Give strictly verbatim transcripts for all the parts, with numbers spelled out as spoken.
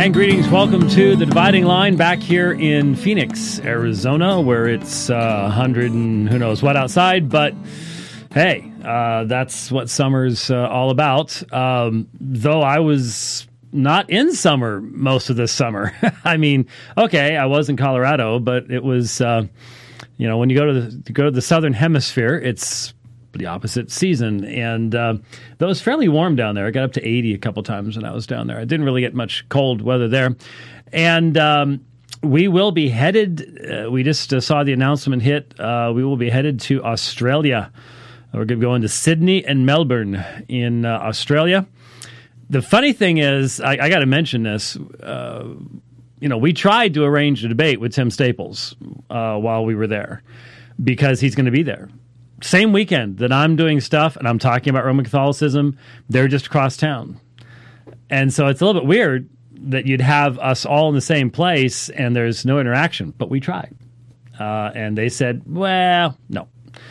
And greetings. Welcome to The Dividing Line back here in Phoenix, Arizona, where it's uh, one hundred and who knows what outside. But hey, uh, that's what summer's uh, all about. Um, though I was not in summer most of this summer. I mean, okay, I was in Colorado, but it was, uh, you know, when you go to the, you go to the southern hemisphere, it's the opposite season, and uh, though it was fairly warm down there. I got up to eighty a couple times when I was down there. I didn't really get much cold weather there, and um, we will be headed. Uh, we just uh, saw the announcement hit. Uh, we will be headed to Australia. We're going to go into Sydney and Melbourne in uh, Australia. The funny thing is, I, I got to mention this. Uh, you know, we tried to arrange a debate with Tim Staples uh, while we were there because he's going to be there. Same weekend that I'm doing stuff and I'm talking about Roman Catholicism, they're just across town. And so it's a little bit weird that you'd have us all in the same place and there's no interaction, but we tried. Uh, and they said, well, no.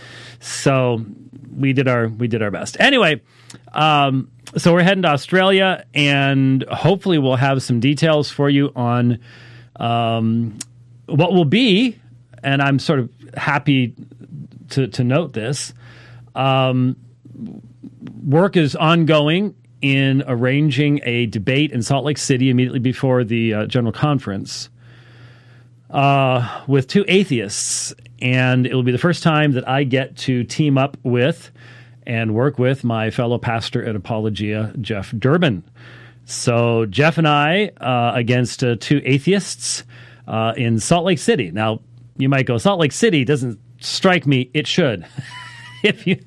So we did our we did our best. Anyway, um, so we're heading to Australia, and hopefully we'll have some details for you on um, what will be, and I'm sort of happy To, to note this, um, work is ongoing in arranging a debate in Salt Lake City immediately before the uh, General Conference uh, with two atheists. And it will be the first time that I get to team up with and work with my fellow pastor at Apologia, Jeff Durbin. So Jeff and I uh, against uh, two atheists uh, in Salt Lake City. Now, you might go, Salt Lake City doesn't strike me. It should. if you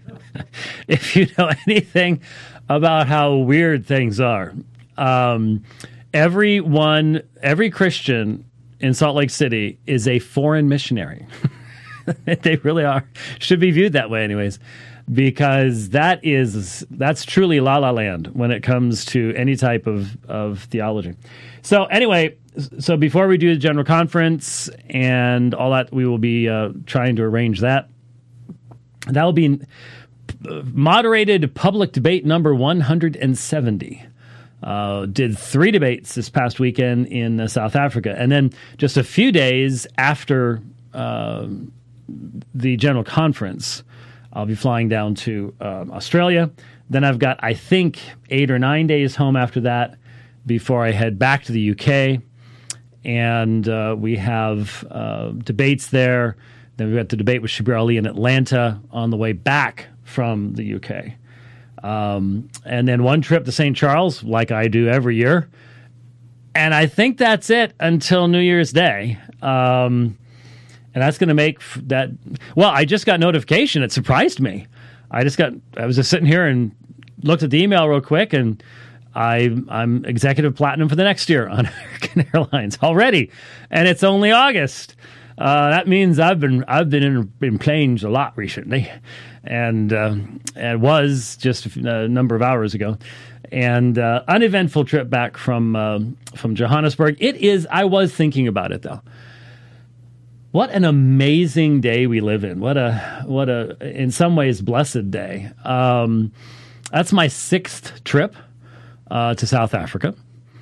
if you know anything about how weird things are, um, everyone, every Christian in Salt Lake City is a foreign missionary. They really are. Should be viewed that way, anyways, because that is that's truly La La Land when it comes to any type of of theology. So anyway. So before we do the General Conference and all that, we will be uh, trying to arrange that. That will be moderated public debate number one hundred seventy. Uh, did three debates this past weekend in uh, South Africa. And then just a few days after uh, the General Conference, I'll be flying down to uh, Australia. Then I've got, I think, eight or nine days home after that before I head back to the U K. And uh, we have uh, debates there. Then we've got the debate with Shabir Ali in Atlanta on the way back from the U K. Um, and then one trip to Saint Charles, like I do every year. And I think that's it until New Year's Day. Um, and that's going to make that... Well, I just got notification. It surprised me. I just got... I was just sitting here and looked at the email real quick, and... I, I'm executive platinum for the next year on American Airlines already, and it's only August. Uh, that means I've been I've been in, in planes a lot recently, and uh, it was just a number of hours ago. And uh, uneventful trip back from uh, from Johannesburg. It is. I was thinking about it though. What an amazing day we live in. What a what a in some ways blessed day. Um, that's my sixth trip. Uh, to South Africa.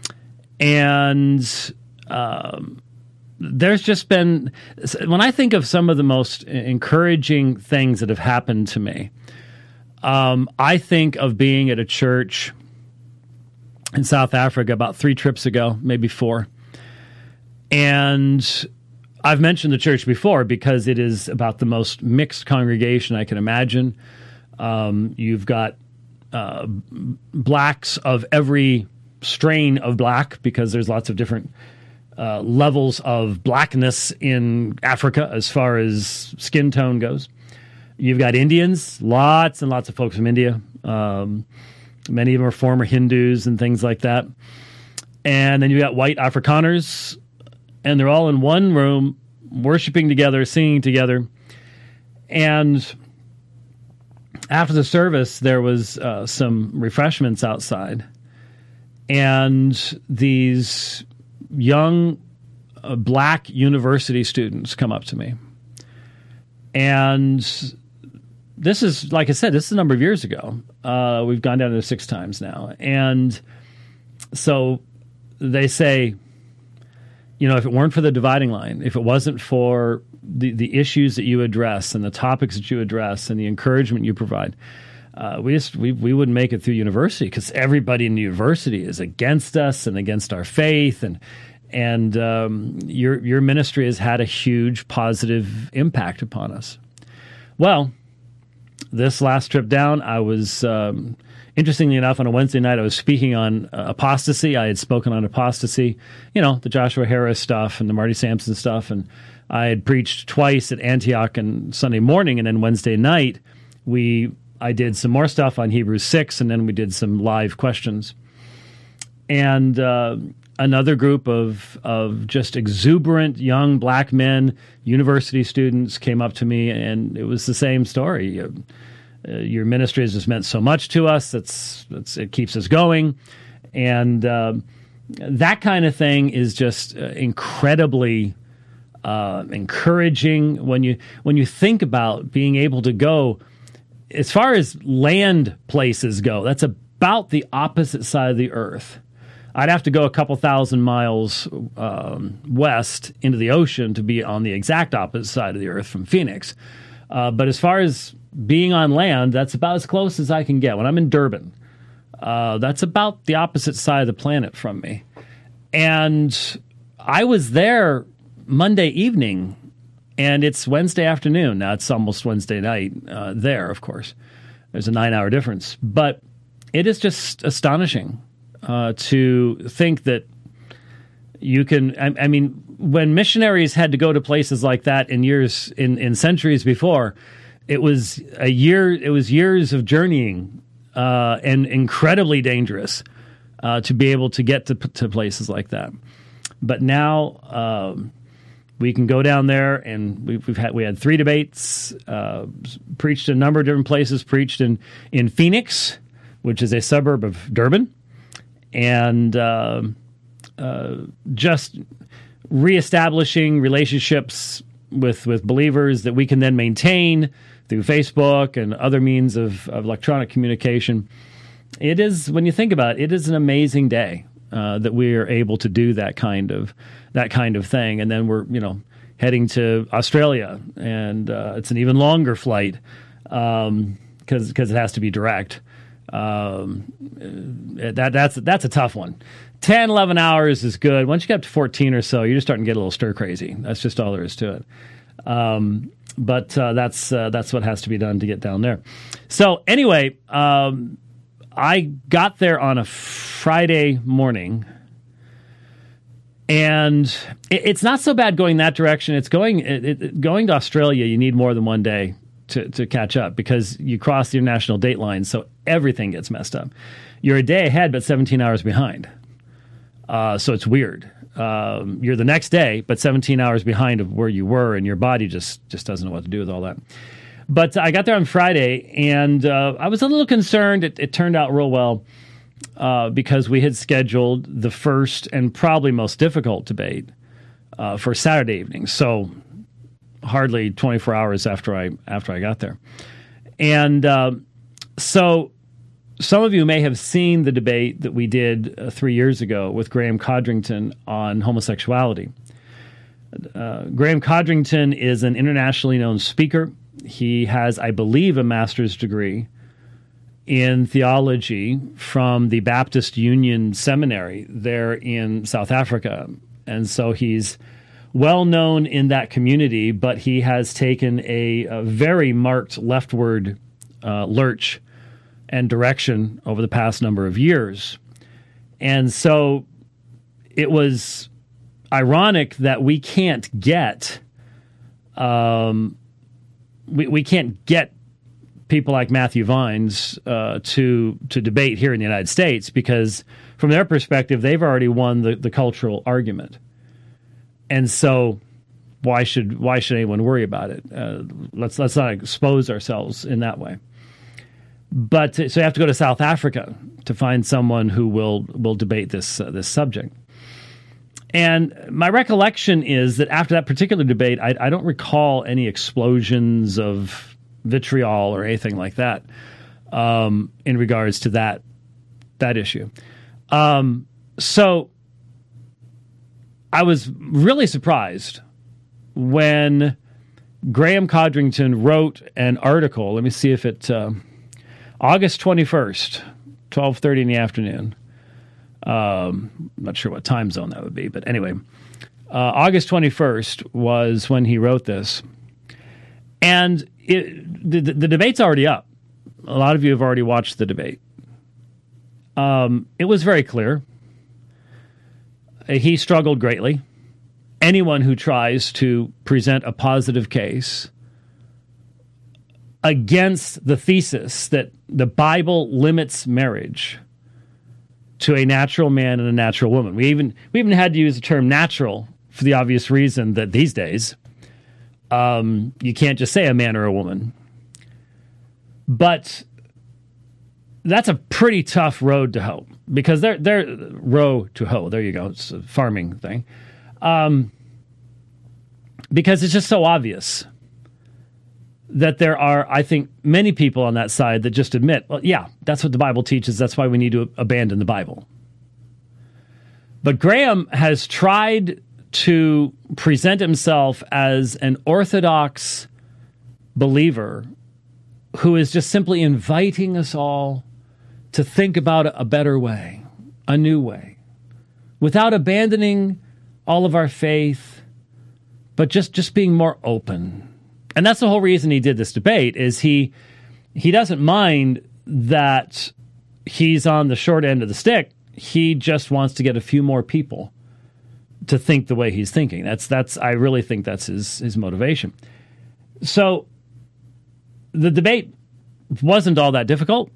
And um, there's just been, when I think of some of the most encouraging things that have happened to me, um, I think of being at a church in South Africa about three trips ago, maybe four. And I've mentioned the church before because it is about the most mixed congregation I can imagine. Um, you've got Uh, blacks of every strain of black, because there's lots of different uh, levels of blackness in Africa as far as skin tone goes. You've got Indians, lots and lots of folks from India. Um, many of them are former Hindus and things like that. And then you've got white Afrikaners, and they're all in one room, worshiping together, singing together. And after the service, there was uh, some refreshments outside, and these young uh, black university students come up to me. And this is, like I said, this is a number of years ago. Uh, we've gone down to six times now. And so they say, you know, if it weren't for the dividing line, if it wasn't for the, the issues that you address and the topics that you address and the encouragement you provide, uh, we just we, we wouldn't make it through university, because everybody in the university is against us and against our faith, and and um, your your ministry has had a huge positive impact upon us. Well, this last trip down, I was. Um, Interestingly enough, on a Wednesday night, I was speaking on uh, apostasy. I had spoken on apostasy, you know, the Joshua Harris stuff and the Marty Sampson stuff. And I had preached twice at Antioch on Sunday morning. And then Wednesday night, we I did some more stuff on Hebrews six, and then we did some live questions. And uh, another group of, of just exuberant young black men, university students, came up to me, and it was the same story. Uh, your ministry has just meant so much to us. It's, it's it keeps us going, and uh, that kind of thing is just uh, incredibly uh, encouraging when you when you think about being able to go as far as land places go. That's about the opposite side of the earth. I'd have to go a couple thousand miles um, west into the ocean to be on the exact opposite side of the earth from Phoenix. Uh, but as far as being on land, that's about as close as I can get. When I'm in Durban, uh, that's about the opposite side of the planet from me. And I was there Monday evening, and it's Wednesday afternoon. Now, it's almost Wednesday night uh, there, of course. There's a nine-hour difference. But it is just astonishing uh, to think that you can, I, I mean, when missionaries had to go to places like that in years, in, in centuries before, it was a year, it was years of journeying uh, and incredibly dangerous uh, to be able to get to, to places like that. But now um, we can go down there, and we've, we've had we had three debates, uh, preached in a number of different places, preached in, in Phoenix, which is a suburb of Durban, and uh, uh, just reestablishing relationships with, with believers that we can then maintain through Facebook and other means of, of electronic communication. It is, when you think about it, it is an amazing day uh, that we are able to do that kind of that kind of thing. And then we're, you know, heading to Australia, and uh, it's an even longer flight because um, because it has to be direct. Um, that that's that's a tough one. ten, eleven hours is good. Once you get up to fourteen or so, you're just starting to get a little stir crazy. That's just all there is to it. Um, but uh, that's uh, that's what has to be done to get down there. So anyway, um, I got there on a Friday morning, and it, it's not so bad going that direction. It's going it, it, going to Australia. You need more than one day to to catch up, because you cross the international date line, so everything gets messed up. You're a day ahead, but seventeen hours behind. Uh, so it's weird. Um, you're the next day, but seventeen hours behind of where you were, and your body just, just doesn't know what to do with all that. But I got there on Friday, and uh, I was a little concerned. It, it turned out real well uh, because we had scheduled the first and probably most difficult debate uh, for Saturday evening. So hardly twenty-four hours after I after I got there, and uh, so. Some of you may have seen the debate that we did uh, three years ago with Graham Codrington on homosexuality. Uh, Graham Codrington is an internationally known speaker. He has, I believe, a master's degree in theology from the Baptist Union Seminary there in South Africa. And so he's well known in that community, but he has taken a, a very marked leftward uh, lurch and direction over the past number of years. And so it was ironic that we can't get um, we, we can't get people like Matthew Vines uh, to to debate here in the United States, because from their perspective, they've already won the, the cultural argument. And so why should why should anyone worry about it? Uh, let's let's not expose ourselves in that way. But so you have to go to South Africa to find someone who will will debate this uh, this subject. And my recollection is that after that particular debate, I, I don't recall any explosions of vitriol or anything like that um, in regards to that that issue. Um, so I was really surprised when Graham Codrington wrote an article. Let me see if it, uh, August twenty-first, twelve thirty in the afternoon. Um, I'm not sure what time zone that would be, but anyway, uh, August twenty-first was when he wrote this. And it, the, the debate's already up. A lot of you have already watched the debate. Um, it was very clear. He struggled greatly. Anyone who tries to present a positive case against the thesis that the Bible limits marriage to a natural man and a natural woman. We even we even had to use the term natural for the obvious reason that these days um, you can't just say a man or a woman. But that's a pretty tough road to hoe, because they're they're row to hoe. There you go. It's a farming thing. Um, because it's just so obvious that there are, I think, many people on that side that just admit, well, yeah, that's what the Bible teaches. That's why we need to abandon the Bible. But Graham has tried to present himself as an orthodox believer who is just simply inviting us all to think about a better way, a new way, without abandoning all of our faith, but just, just being more open. And that's the whole reason he did this debate, is he he doesn't mind that he's on the short end of the stick. He just wants to get a few more people to think the way he's thinking. That's that's I really think that's his his motivation. So the debate wasn't all that difficult.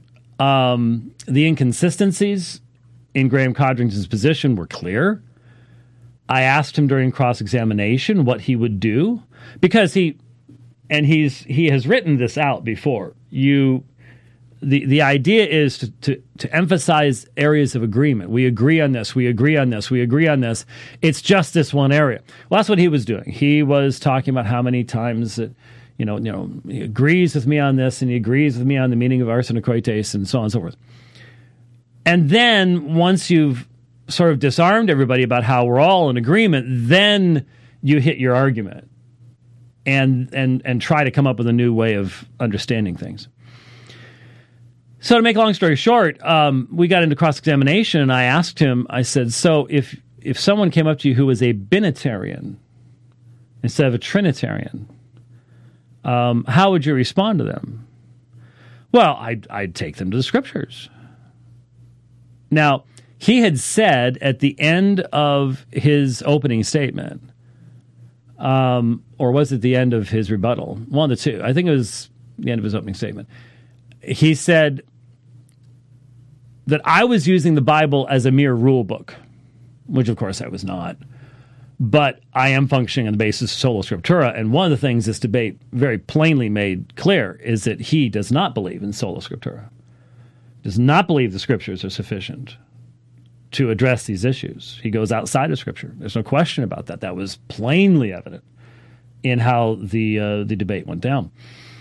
Um, the inconsistencies in Graham Codrington's position were clear. I asked him during cross-examination what he would do, because he, and he's he has written this out before. You, the the idea is to, to to emphasize areas of agreement. We agree on this. We agree on this. We agree on this. It's just this one area. Well, that's what he was doing. He was talking about how many times that, you know, you know, he agrees with me on this, and he agrees with me on the meaning of arsenokoites, and so on and so forth. And then once you've sort of disarmed everybody about how we're all in agreement, then you hit your argument and and and try to come up with a new way of understanding things. So to make a long story short, um, we got into cross-examination, and I asked him, I said, so if if someone came up to you who was a binitarian instead of a trinitarian, um, how would you respond to them? Well, I'd, I'd take them to the scriptures. Now, he had said at the end of his opening statement, um, or was it the end of his rebuttal? One of the two. I think it was the end of his opening statement. He said that I was using the Bible as a mere rule book, which of course I was not. But I am functioning on the basis of sola scriptura, and one of the things this debate very plainly made clear is that he does not believe in sola scriptura, does not believe the scriptures are sufficient to address these issues. He goes outside of Scripture. There's no question about that. That was plainly evident in how the uh, the debate went down.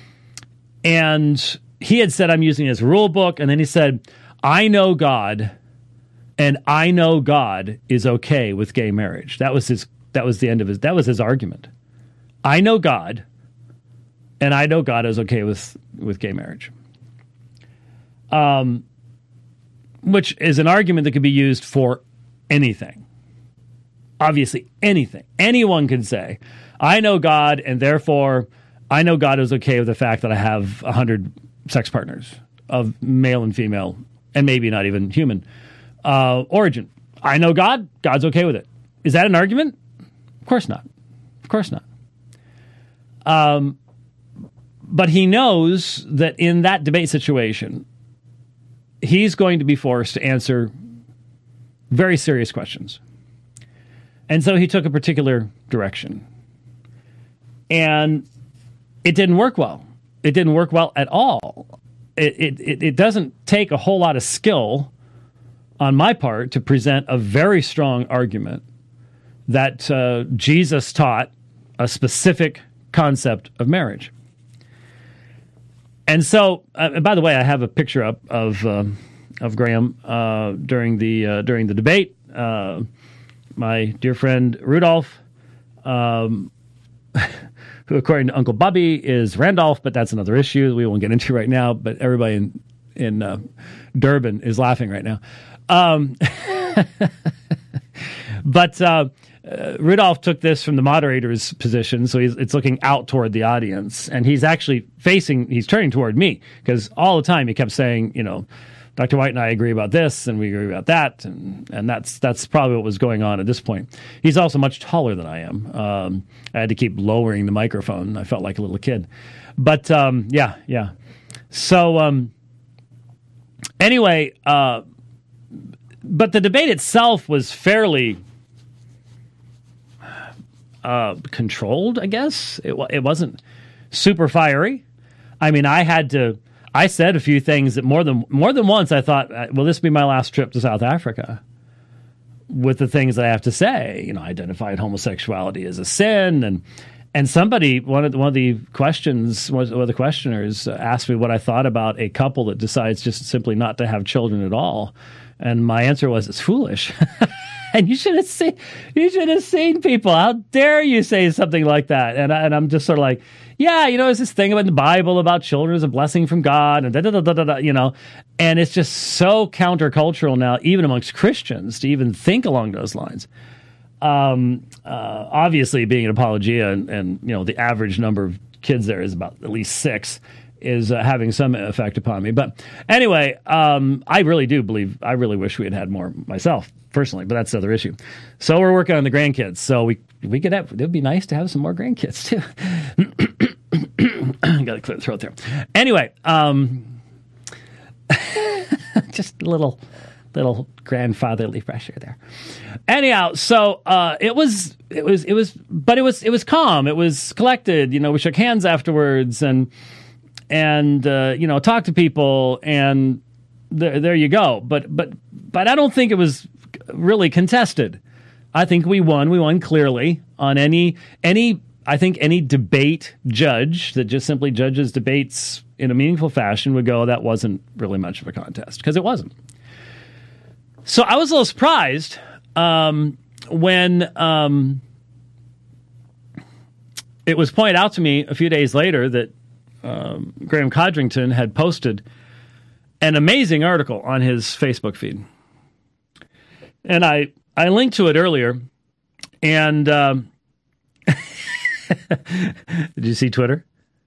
And he had said, I'm using it as a rule book, and then he said, I know God, and I know God is okay with gay marriage. That was his. That was the end of his. That was his argument. I know God, and I know God is okay with with gay marriage. Um. Which is an argument that could be used for anything. Obviously, anything. Anyone can say, I know God, and therefore I know God is okay with the fact that I have one hundred sex partners of male and female, and maybe not even human uh, origin. I know God. God's okay with it. Is that an argument? Of course not. Of course not. Um, but he knows that in that debate situation, he's going to be forced to answer very serious questions. And so he took a particular direction. And it didn't work well. It didn't work well at all. It, it, it doesn't take a whole lot of skill on my part to present a very strong argument that uh, Jesus taught a specific concept of marriage. And so, uh, and by the way, I have a picture up of um, of Graham uh, during the uh, during the debate. Uh, my dear friend Rudolph, um, who, according to Uncle Bubby, is Randolph, but that's another issue we won't get into right now. But everybody in in uh, Durban is laughing right now. Um, but uh, uh, Rudolph took this from the moderator's position, so he's, it's looking out toward the audience, and he's actually facing, he's turning toward me, because all the time he kept saying, you know, Doctor White and I agree about this, and we agree about that, and and that's that's probably what was going on at this point. He's also much taller than I am. Um, I had to keep lowering the microphone. I felt like a little kid. But, um, yeah, yeah. So, um, anyway, uh, but the debate itself was fairly uh, controlled, I guess. It, it wasn't super fiery. I mean, I had to... I said a few things that more than more than once I thought, will this be my last trip to South Africa? With the things that I have to say, you know, I identified homosexuality as a sin, and and somebody one of the, one of the questions was one of the questioners asked me what I thought about a couple that decides just simply not to have children at all, and my answer was, it's foolish. And you should have seen you should have seen people. How dare you say something like that? And I, and I'm just sort of like, yeah, you know, there's this thing about the Bible about children as a blessing from God, and da da da da da, you know, and it's just so countercultural now, even amongst Christians, to even think along those lines. Um, uh, obviously, being an Apologia, and, and you know, the average number of kids there is about at least six, is uh, having some effect upon me. But anyway, um, I really do believe, I really wish we had had more myself personally, but that's the other issue. So we're working on the grandkids. So we we could have, it would be nice to have some more grandkids too. Got to clear the throat there. Anyway, um, just a little, little grandfatherly pressure there. Anyhow, so uh, it was, it was, it was, but it was, it was calm. It was collected. You know, we shook hands afterwards, and and uh, you know, talked to people, and there, there you go. But but but I don't think it was really contested. I think we won. We won clearly on any any. I think any debate judge that just simply judges debates in a meaningful fashion would go, that wasn't really much of a contest, because it wasn't. So I was a little surprised um, when um, it was pointed out to me a few days later that um, Graham Codrington had posted an amazing article on his Facebook feed. And I, I linked to it earlier, and... Um, did you see Twitter?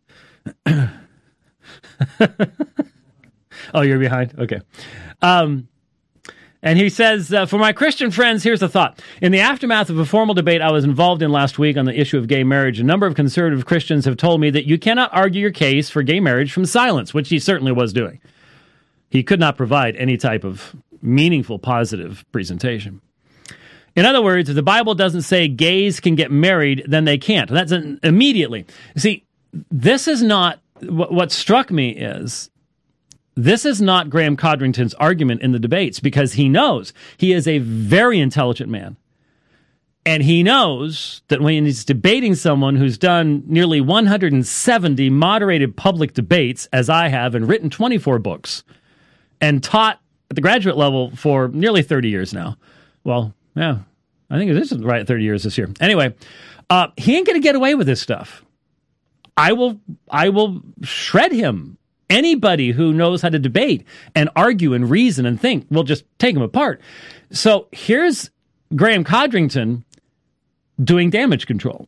Oh, you're behind? Okay. Um, and he says, uh, for my Christian friends, here's a thought. In the aftermath of a formal debate I was involved in last week on the issue of gay marriage, a number of conservative Christians have told me that you cannot argue your case for gay marriage from silence, which he certainly was doing. He could not provide any type of meaningful, positive presentation. In other words, if the Bible doesn't say gays can get married, then they can't. That's an, immediately. See, this is not, what, what struck me is, this is not Graham Codrington's argument in the debates, because he knows he is a very intelligent man. And he knows that when he's debating someone who's done nearly one hundred seventy moderated public debates, as I have, and written twenty-four books, and taught at the graduate level for nearly thirty years now. Well, yeah, I think it is right at thirty years this year. Anyway, uh, he ain't going to get away with this stuff. I will, I will shred him. Anybody who knows how to debate and argue and reason and think will just take him apart. So here's Graham Codrington doing damage control.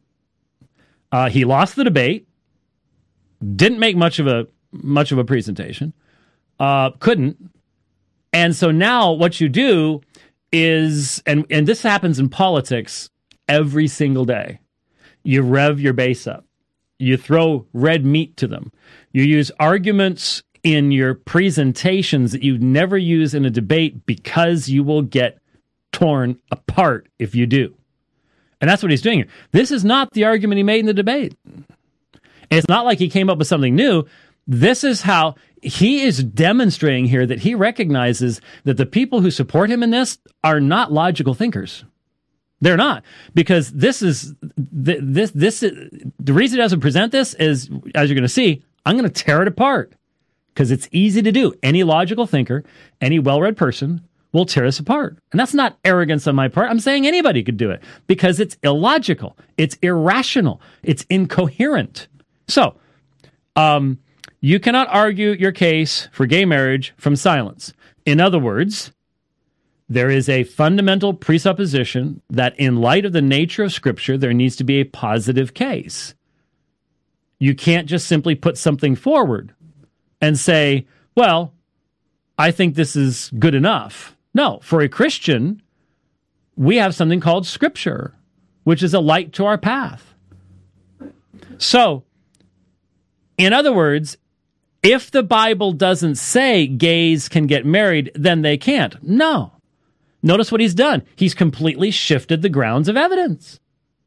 Uh, he lost the debate, didn't make much of a much of a presentation, uh, couldn't, and so now what you do is, and, and this happens in politics every single day, you rev your base up. You throw red meat to them. You use arguments in your presentations that you never use in a debate, because you will get torn apart if you do. And that's what he's doing here. This is not the argument he made in the debate. It's not like he came up with something new. This is how he is demonstrating here that he recognizes that the people who support him in this are not logical thinkers. They're not, because this is this this is, the reason he doesn't present this is, as you're going to see, I'm going to tear it apart, because it's easy to do. Any logical thinker, any well-read person will tear us apart. And that's not arrogance on my part. I'm saying anybody could do it because it's illogical. It's irrational. It's incoherent. So, um, you cannot argue your case for gay marriage from silence. In other words, there is a fundamental presupposition that in light of the nature of Scripture, there needs to be a positive case. You can't just simply put something forward and say, well, I think this is good enough. No, for a Christian, we have something called Scripture, which is a light to our path. So, in other words, if the Bible doesn't say gays can get married, then they can't. No. Notice what he's done. He's completely shifted the grounds of evidence.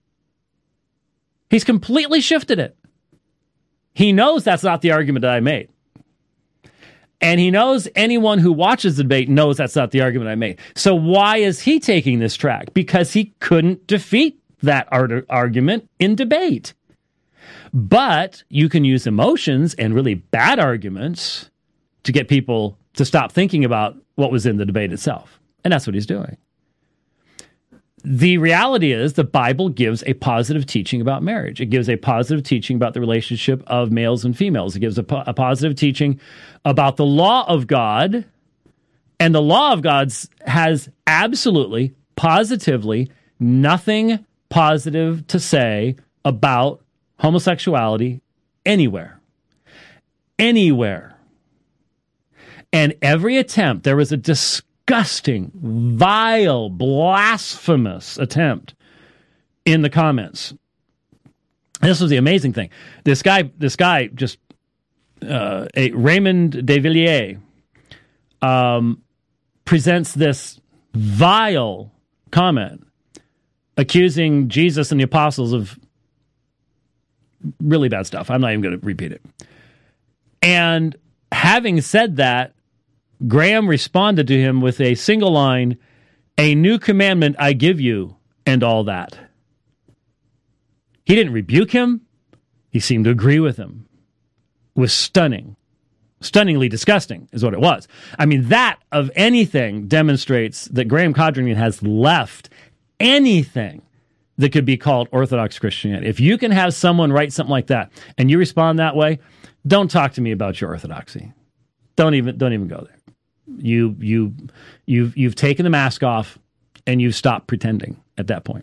He's completely shifted it. He knows that's not the argument that I made. And he knows anyone who watches the debate knows that's not the argument I made. So why is he taking this track? Because he couldn't defeat that ar- argument in debate. But you can use emotions and really bad arguments to get people to stop thinking about what was in the debate itself. And that's what he's doing. The reality is the Bible gives a positive teaching about marriage. It gives a positive teaching about the relationship of males and females. It gives a, po- a positive teaching about the law of God. And the law of God has absolutely, positively nothing positive to say about homosexuality anywhere. Anywhere. And every attempt, there was a discussion, disgusting, vile, blasphemous attempt in the comments. And this was the amazing thing. This guy, this guy just, uh, a Raymond de Villiers, um, presents this vile comment accusing Jesus and the apostles of really bad stuff. I'm not even going to repeat it. And having said that, Graham responded to him with a single line, "A new commandment I give you," and all that. He didn't rebuke him. He seemed to agree with him. It was stunning. Stunningly disgusting is what it was. I mean, that of anything demonstrates that Graham Codrington has left anything that could be called Orthodox Christianity. If you can have someone write something like that and you respond that way, don't talk to me about your orthodoxy. Don't even don't even go there. You you you've you've taken the mask off and you've stopped pretending at that point.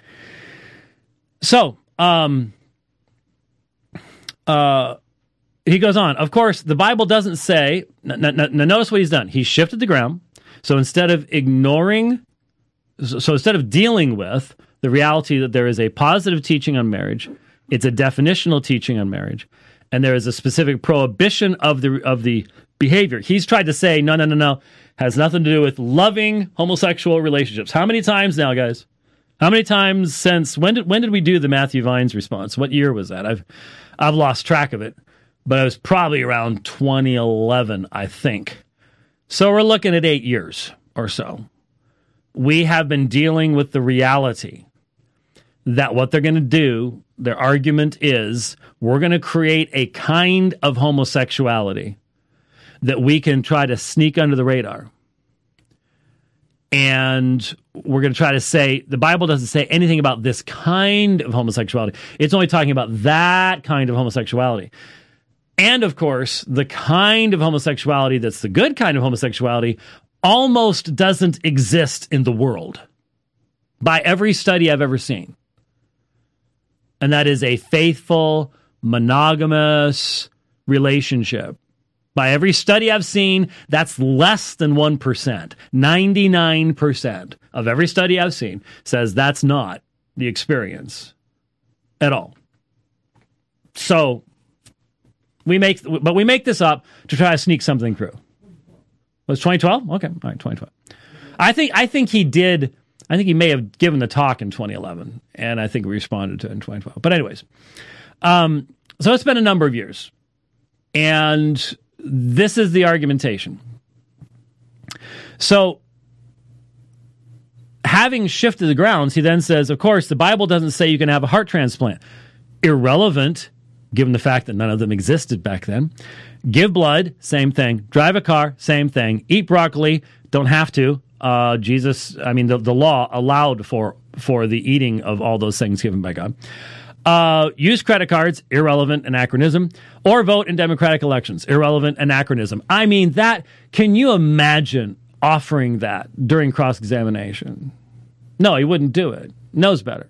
So, um, uh, he goes on. Of course, the Bible doesn't say. Now, now, now notice what he's done. He's shifted the ground. So instead of ignoring, so instead of dealing with the reality that there is a positive teaching on marriage, it's a definitional teaching on marriage, and there is a specific prohibition of the of the behavior. He's tried to say, no, no, no, no, has nothing to do with loving homosexual relationships. How many times now, guys? How many times since, when did when did we do the Matthew Vines response? What year was that? I've I've lost track of it, but it was probably around twenty eleven, I think. So we're looking at eight years or so. We have been dealing with the reality that what they're going to do, their argument is, we're going to create a kind of homosexuality that we can try to sneak under the radar. And we're going to try to say, the Bible doesn't say anything about this kind of homosexuality. It's only talking about that kind of homosexuality. And of course, the kind of homosexuality that's the good kind of homosexuality almost doesn't exist in the world by every study I've ever seen. And that is a faithful, monogamous relationship. By every study I've seen, that's less than one percent. ninety-nine percent of every study I've seen says that's not the experience at all. So, we make, but we make this up to try to sneak something through. Was twenty twelve? Okay, all right, twenty twelve. I think, I think he did, I think he may have given the talk in twenty eleven, and I think we responded to it in twenty twelve. But anyways, um, so it's been a number of years, and this is the argumentation. So, having shifted the grounds, he then says, of course, the Bible doesn't say you can have a heart transplant. Irrelevant given the fact that none of them existed back then. Give blood, same thing. Drive a car, same thing. Eat broccoli, don't have to. Uh, Jesus, I mean, the, the law allowed for, for the eating of all those things given by God. Uh, use credit cards, irrelevant, anachronism, or vote in democratic elections, irrelevant, anachronism. I mean, that, can you imagine offering that during cross-examination? No, he wouldn't do it. Knows better.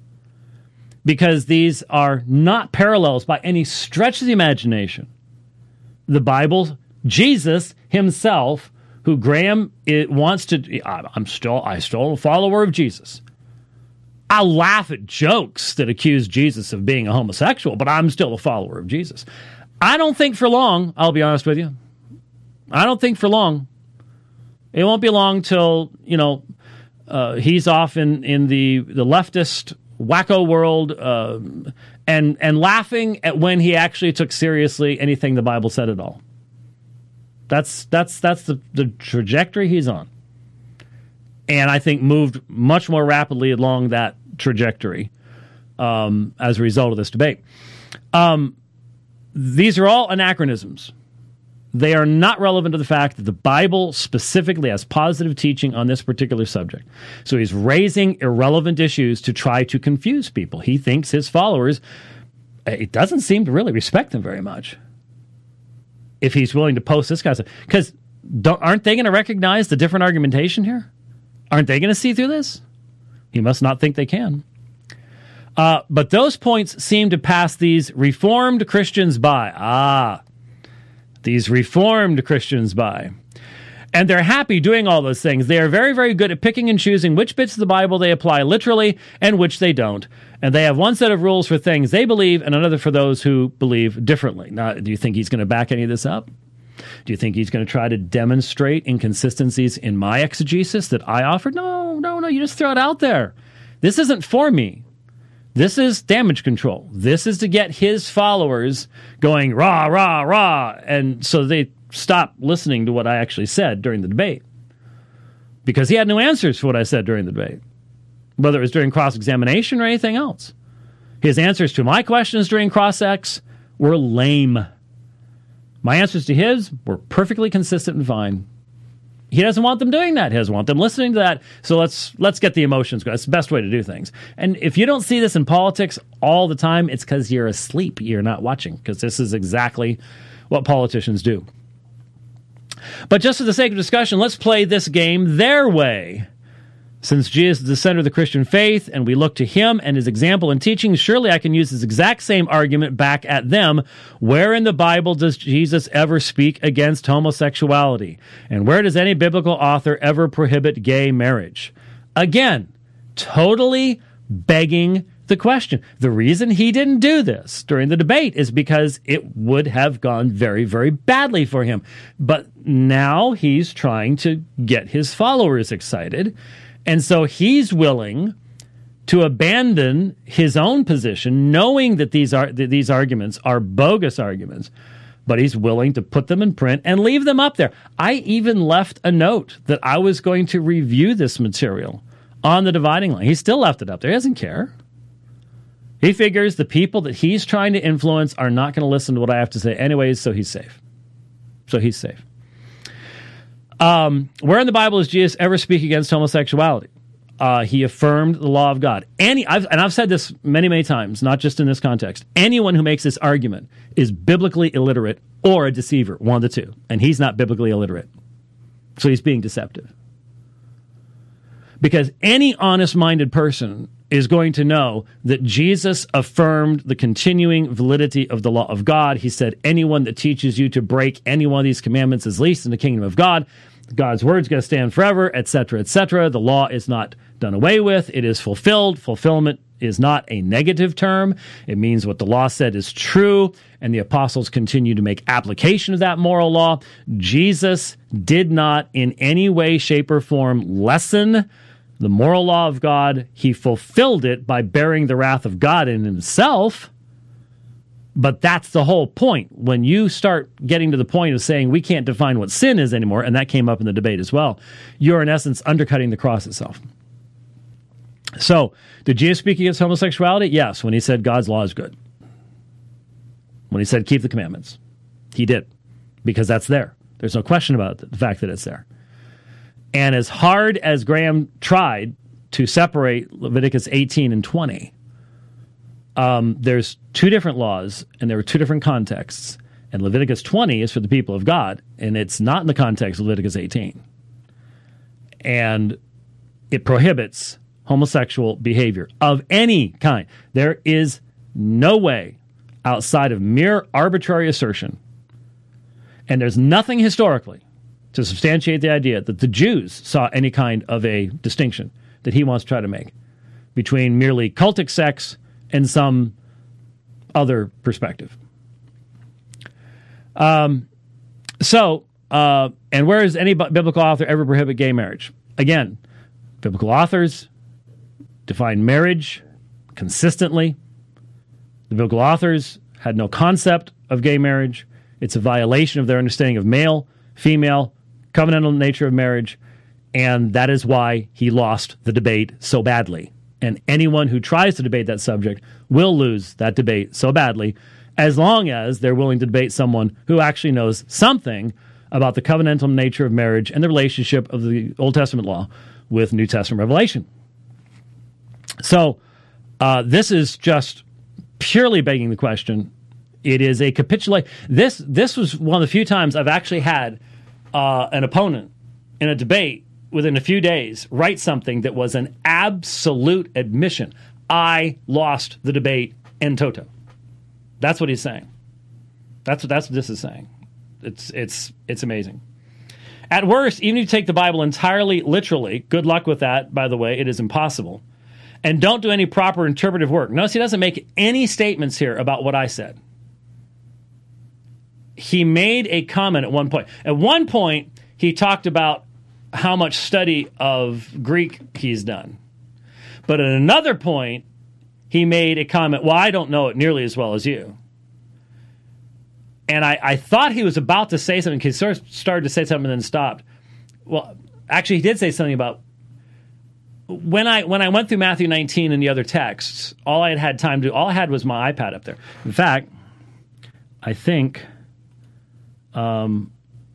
Because these are not parallels by any stretch of the imagination. The Bible, Jesus himself, who Graham it wants to, I'm still, I still a follower of Jesus. I laugh at jokes that accuse Jesus of being a homosexual, but I'm still a follower of Jesus. I don't think for long, I'll be honest with you. I don't think for long. It won't be long till, you know, uh, he's off in, in the, the leftist wacko world uh, and, and laughing at when he actually took seriously anything the Bible said at all. That's, that's, that's the, the trajectory he's on. And I think moved much more rapidly along that trajectory um, as a result of this debate. Um, these are all anachronisms. They are not relevant to the fact that the Bible specifically has positive teaching on this particular subject. So he's raising irrelevant issues to try to confuse people. He thinks his followers, it doesn't seem to really respect them very much. If he's willing to post this kind of stuff. Because aren't they going to recognize the different argumentation here? Aren't they going to see through this? He must not think they can. Uh, but those points seem to pass these Reformed Christians by. Ah, these Reformed Christians by. And they're happy doing all those things. They are very, very good at picking and choosing which bits of the Bible they apply literally and which they don't. And they have one set of rules for things they believe and another for those who believe differently. Now, do you think he's going to back any of this up? Do you think he's going to try to demonstrate inconsistencies in my exegesis that I offered? No, no, no. You just throw it out there. This isn't for me. This is damage control. This is to get his followers going rah, rah, rah. And so they stop listening to what I actually said during the debate. Because he had no answers for what I said during the debate, whether it was during cross-examination or anything else. His answers to my questions during cross-ex were lame. My answers to his were perfectly consistent and fine. He doesn't want them doing that. He doesn't want them listening to that. So let's let's get the emotions going. That's the best way to do things. And if you don't see this in politics all the time, it's because you're asleep. You're not watching, because this is exactly what politicians do. But just for the sake of discussion, let's play this game their way. Since Jesus is the center of the Christian faith, and we look to him and his example and teaching, surely I can use this exact same argument back at them. Where in the Bible does Jesus ever speak against homosexuality? And where does any biblical author ever prohibit gay marriage? Again, totally begging the question. The reason he didn't do this during the debate is because it would have gone very, very badly for him. But now he's trying to get his followers excited. And so he's willing to abandon his own position, knowing that these are that these arguments are bogus arguments, but he's willing to put them in print and leave them up there. I even left a note that I was going to review this material on the dividing line. He still left it up there. He doesn't care. He figures the people that he's trying to influence are not going to listen to what I have to say anyways, so he's safe. So he's safe. Um, where in the Bible does Jesus ever speak against homosexuality? Uh, he affirmed the law of God. Any, I've, and I've said this many, many times, not just in this context. Anyone who makes this argument is biblically illiterate or a deceiver, one of the two. And he's not biblically illiterate. So he's being deceptive. Because any honest-minded person is going to know that Jesus affirmed the continuing validity of the law of God. He said, anyone that teaches you to break any one of these commandments is least in the kingdom of God. God's word's going to stand forever, et cetera, et cetera. The law is not done away with. It is fulfilled. Fulfillment is not a negative term. It means what the law said is true, and the apostles continue to make application of that moral law. Jesus did not in any way, shape, or form lessen the moral law of God. He fulfilled it by bearing the wrath of God in himself. But that's the whole point. When you start getting to the point of saying we can't define what sin is anymore, and that came up in the debate as well, you're in essence undercutting the cross itself. So, did Jesus speak against homosexuality? Yes, when he said God's law is good. when he said keep the commandments. He did, because that's there. There's no question about the fact that it's there. And as hard as Graham tried to separate Leviticus eighteen and twenty, um, there's two different laws, and there are two different contexts. And Leviticus twenty is for the people of God, and it's not in the context of Leviticus eighteen. And it prohibits homosexual behavior of any kind. There is no way outside of mere arbitrary assertion, and there's nothing historically to substantiate the idea that the Jews saw any kind of a distinction that he wants to try to make between merely cultic sex and some other perspective. Um, so, uh, and where has any biblical author ever prohibit gay marriage? Again, biblical authors define marriage consistently. The biblical authors had no concept of gay marriage. It's a violation of their understanding of male, female, covenantal nature of marriage, and that is why he lost the debate so badly. And anyone who tries to debate that subject will lose that debate so badly, as long as they're willing to debate someone who actually knows something about the covenantal nature of marriage and the relationship of the Old Testament law with New Testament revelation. So uh, this is just purely begging the question. It is a capitulate. This this was one of the few times I've actually had uh, an opponent in a debate within a few days write something that was an absolute admission. I lost the debate in toto. That's what he's saying. That's what that's what this is saying. It's it's it's amazing. At worst, even if you take the Bible entirely literally, good luck with that, by the way, it is impossible. And don't do any proper interpretive work. Notice he doesn't make any statements here about what I said. He made a comment at one point. At one point, he talked about how much study of Greek he's done. But at another point, he made a comment, well, I don't know it nearly as well as you. And I, I thought he was about to say something. He sort of started to say something and then stopped. Well, actually, he did say something about when I when I went through Matthew nineteen and the other texts, all I had had time to do, all I had was my iPad up there. In fact, I think, um,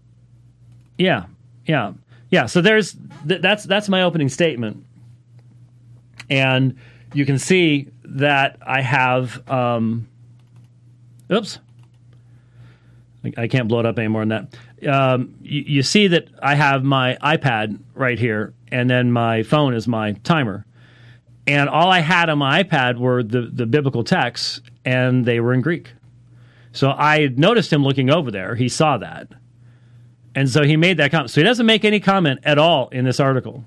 yeah, yeah, yeah. So there's th- that's that's my opening statement, and you can see that I have. Um, oops. I can't blow it up any more than that. Um, you, you see that I have my iPad right here, and then my phone is my timer. And all I had on my iPad were the, the biblical texts, and they were in Greek. So I noticed him looking over there. He saw that. And so he made that comment. So he doesn't make any comment at all in this article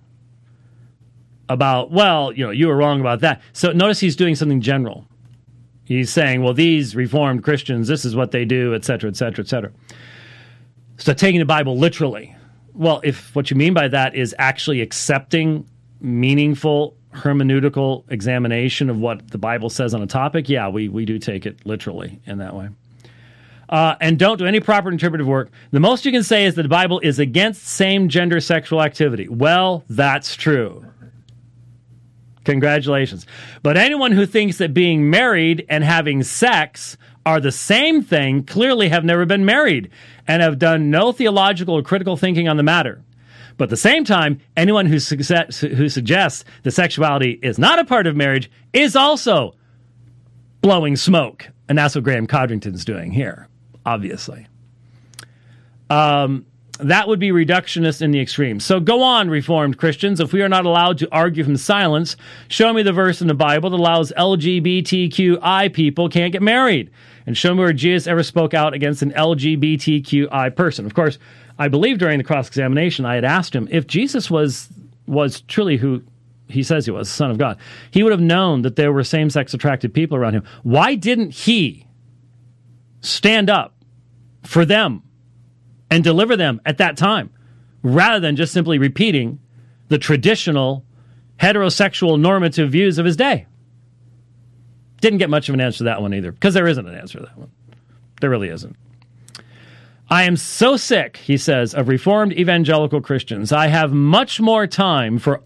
about, well, you know, you were wrong about that. So notice he's doing something general. He's saying, well, these Reformed Christians, this is what they do, et cetera, et cetera, et cetera. So taking the Bible literally. Well, if what you mean by that is actually accepting meaningful hermeneutical examination of what the Bible says on a topic, yeah, we, we do take it literally in that way. Uh, and don't do any proper interpretive work. The most you can say is that the Bible is against same-gender sexual activity. Well, that's true. Congratulations. But anyone who thinks that being married and having sex are the same thing clearly have never been married and have done no theological or critical thinking on the matter. But at the same time, anyone who, success, who suggests that sexuality is not a part of marriage is also blowing smoke. And that's what Graham Codrington's doing here, obviously. Um... That would be reductionist in the extreme. So go on, Reformed Christians. If we are not allowed to argue from silence, show me the verse in the Bible that allows L G B T Q I people can't get married. And show me where Jesus ever spoke out against an L G B T Q I person. Of course, I believe during the cross-examination, I had asked him if Jesus was was truly who he says he was, the Son of God. He would have known that there were same-sex attracted people around him. Why didn't he stand up for them and deliver them at that time, rather than just simply repeating the traditional heterosexual normative views of his day? Didn't get much of an answer to that one either, because there isn't an answer to that one. There really isn't. I am so sick, he says, of Reformed evangelical Christians. I have much more time for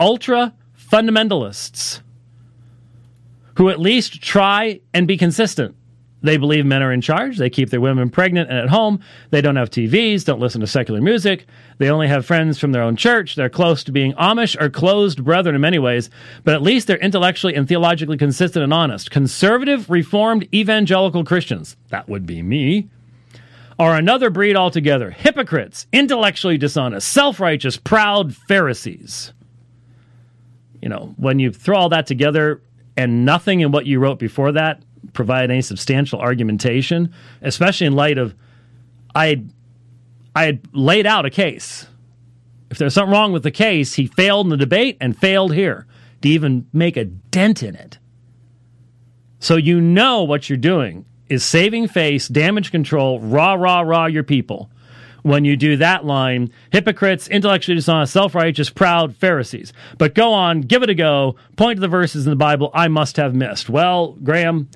ultra-fundamentalists who at least try and be consistent They believe men are in charge. They keep their women pregnant and at home. They don't have T Vs, don't listen to secular music. They only have friends from their own church. They're close to being Amish or closed brethren in many ways, but at least they're intellectually and theologically consistent and honest. Conservative, reformed, evangelical Christians, that would be me, are another breed altogether. Hypocrites, intellectually dishonest, self-righteous, proud Pharisees. You know, when you throw all that together and nothing in what you wrote before that provide any substantial argumentation, especially in light of I had, I had laid out a case. If there's something wrong with the case, he failed in the debate and failed here to even make a dent in it. So you know what you're doing is saving face, damage control, rah, rah, rah your people. When you do that line, hypocrites, intellectually dishonest, self-righteous, proud Pharisees. But go on, give it a go, point to the verses in the Bible I must have missed. Well, Graham,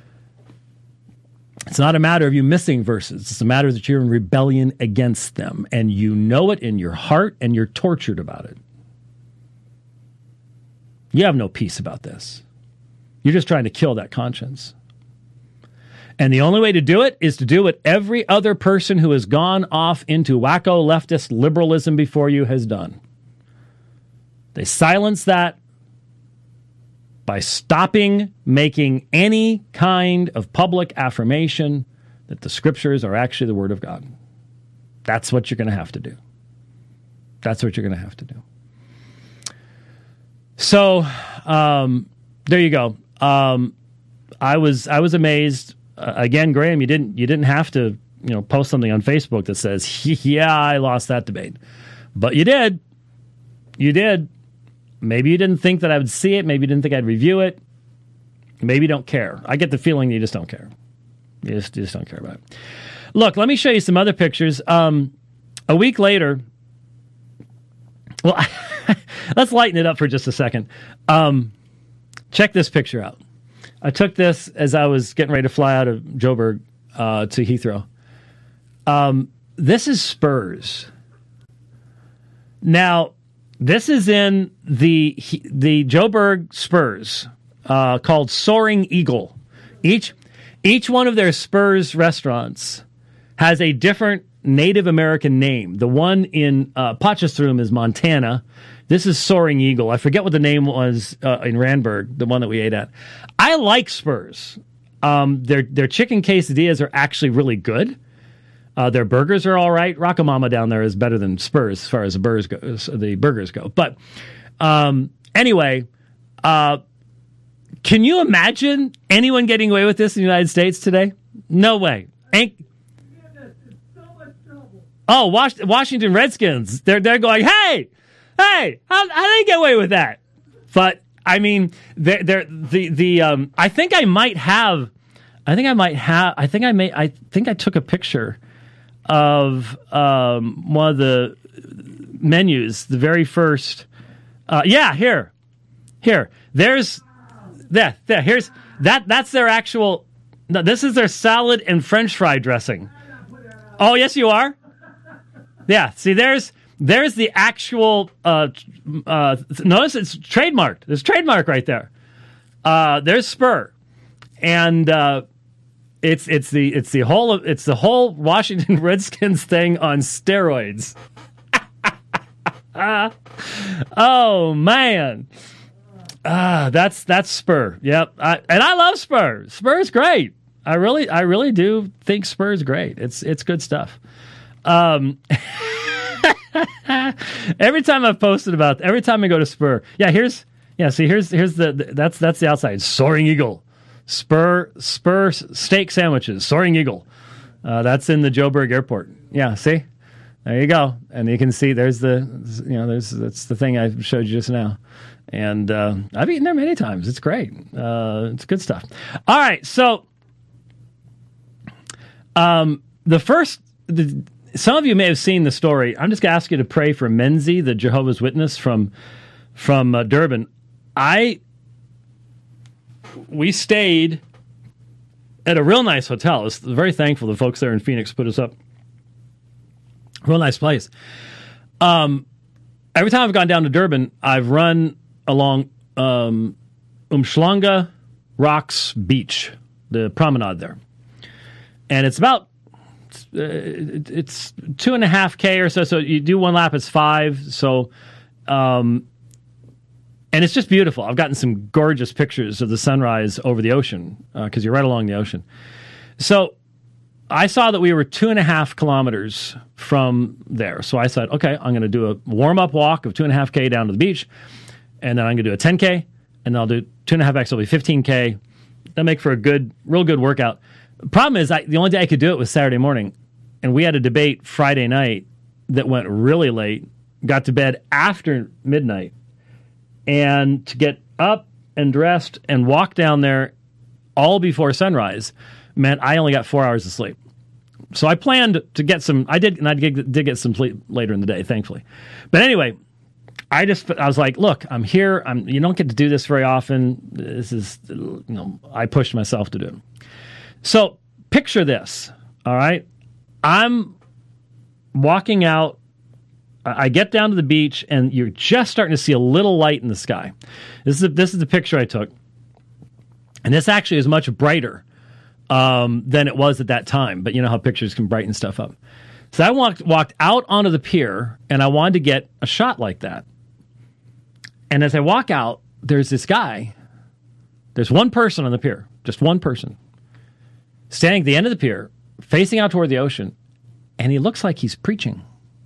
it's not a matter of you missing verses. It's a matter that you're in rebellion against them, and you know it in your heart, and you're tortured about it. You have no peace about this. You're just trying to kill that conscience. And the only way to do it is to do what every other person who has gone off into wacko leftist liberalism before you has done. They silence that by stopping making any kind of public affirmation that the scriptures are actually the word of God. That's what you're going to have to do. That's what you're going to have to do. So, um, there you go. Um, I was I was amazed. Uh, again, Graham, you didn't you didn't have to you know post something on Facebook that says, "Yeah, I lost that debate," but you did. You did. Maybe you didn't think that I would see it. Maybe you didn't think I'd review it. Maybe you don't care. I get the feeling that you just don't care. You just, you just don't care about it. Look, let me show you some other pictures. Um, a week later, well, let's lighten it up for just a second. Um, check this picture out. I took this as I was getting ready to fly out of Joburg uh, to Heathrow. Um, this is Spurs. Now, this is in the the Joburg Spurs uh, called Soaring Eagle. Each each one of their Spurs restaurants has a different Native American name. The one in uh, Potchefstroom is Montana. This is Soaring Eagle. I forget what the name was uh, in Randburg, the one that we ate at. I like Spurs. Um, their their chicken quesadillas are actually really good. Uh, their burgers are all right. Rockamama down there is better than Spurs as far as the burgers go. The burgers go. But um, anyway, uh, can you imagine anyone getting away with this in the United States today? No way. Ain't. Oh, Was- Washington Redskins. They're they're going, hey, hey, how how did they get away with that? But I mean, they're, they're the the um. I think I might have. I think I might have. I think I may. I think I took a picture of um, one of the menus, the very first. Uh, yeah, here, here. There's there, there. Here's that. That's their actual. No, this is their salad and French fry dressing. Oh, yes, you are. Yeah. See, there's there's the actual. Uh, uh, notice it's trademarked. There's trademark right there. Uh, there's Spur, and. Uh, It's it's the it's the whole it's the whole Washington Redskins thing on steroids. Oh man, ah, that's that's Spur. Yep, I, and I love Spur. Spur's great. I really I really do think Spur's great. It's it's good stuff. Um, every time I've posted about every time I go to Spur, yeah. Here's yeah. See here's here's the, the that's that's the outside. Soaring Eagle. Spur Spur steak sandwiches, Soaring Eagle. Uh, that's in the Joburg Airport. Yeah, see, there you go, and you can see there's the you know there's that's the thing I showed you just now, and uh, I've eaten there many times. It's great. Uh, it's good stuff. All right, so um, the first, the, some of you may have seen the story. I'm just gonna ask you to pray for Menzie, the Jehovah's Witness from from uh, Durban. I. We stayed at a real nice hotel. I was very thankful the folks there in Phoenix put us up. Real nice place. Um, every time I've gone down to Durban, I've run along um, Umhlanga Rocks Beach, the promenade there. and it's about uh, it's two and a half K or so. So you do one lap, it's five. So, um, and it's just beautiful. I've gotten some gorgeous pictures of the sunrise over the ocean because uh, you're right along the ocean. So I saw that we were two and a half kilometers from there. So I said, okay, I'm going to do a warm-up walk of two and a half K down to the beach, and then I'm going to do a ten K, and then I'll do two and a half X, will be fifteen K. That'll make for a good, real good workout. The problem is I, the only day I could do it was Saturday morning, and we had a debate Friday night that went really late, got to bed after midnight, and to get up and dressed and walk down there all before sunrise meant I only got four hours of sleep. So I planned to get some, I did, and I did, did get some sleep later in the day, thankfully. But anyway, I just, I was like, look, I'm here. I'm, you don't get to do this very often. This is, you know, I pushed myself to do it. So picture this, all right? I'm walking out. I get down to the beach, and you're just starting to see a little light in the sky. This is a, this is the picture I took. And this actually is much brighter um, than it was at that time. But you know how pictures can brighten stuff up. So I walked walked out onto the pier, and I wanted to get a shot like that. And as I walk out, there's this guy. There's one person on the pier, just one person, standing at the end of the pier, facing out toward the ocean, and he looks like he's preaching.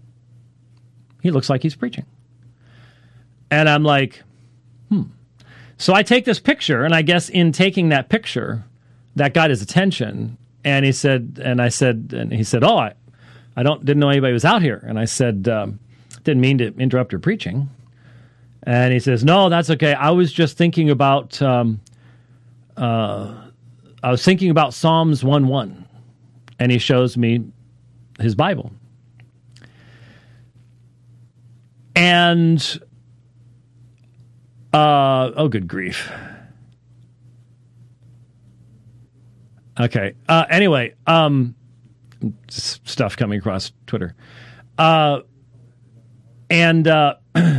He looks like he's preaching. And I'm like, hmm. So I take this picture, and I guess in taking that picture, that got his attention. And he said, and I said, and he said, oh, I, I don't didn't know anybody was out here. And I said, um, didn't mean to interrupt your preaching. And he says, no, that's okay. I was just thinking about, um, uh, I was thinking about Psalms one one. And he shows me his Bible. And, uh, oh, good grief. Okay. Uh, anyway, um, stuff coming across Twitter. Uh, and, uh,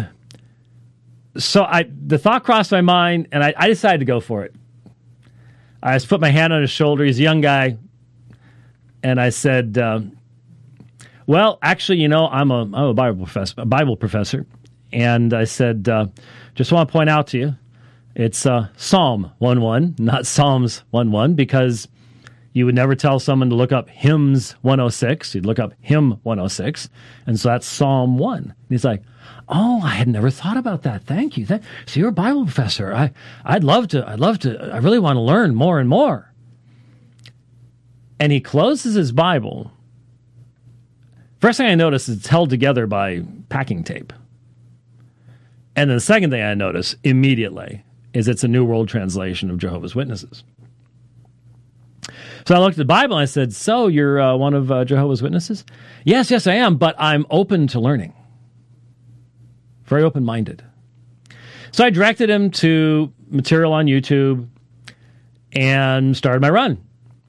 so I, the thought crossed my mind, and I, I decided to go for it. I just put my hand on his shoulder. He's a young guy. And I said, um, well, actually, you know, I'm a I'm a Bible professor, a Bible professor, and I said, uh, just want to point out to you, it's uh, Psalm one one, not Psalms one one, because you would never tell someone to look up hymns one oh six. You'd look up hymn one oh six, and so that's Psalm one. And he's like, oh, I had never thought about that. Thank you. Thank- so you're a Bible professor. I I'd love to. I'd love to. I really want to learn more and more. And he closes his Bible. First thing I notice is it's held together by packing tape. And then the second thing I notice immediately is it's a New World Translation of Jehovah's Witnesses. So I looked at the Bible and I said, so you're uh, one of uh, Jehovah's Witnesses? Yes, yes, I am, but I'm open to learning. Very open-minded. So I directed him to material on YouTube and started my run.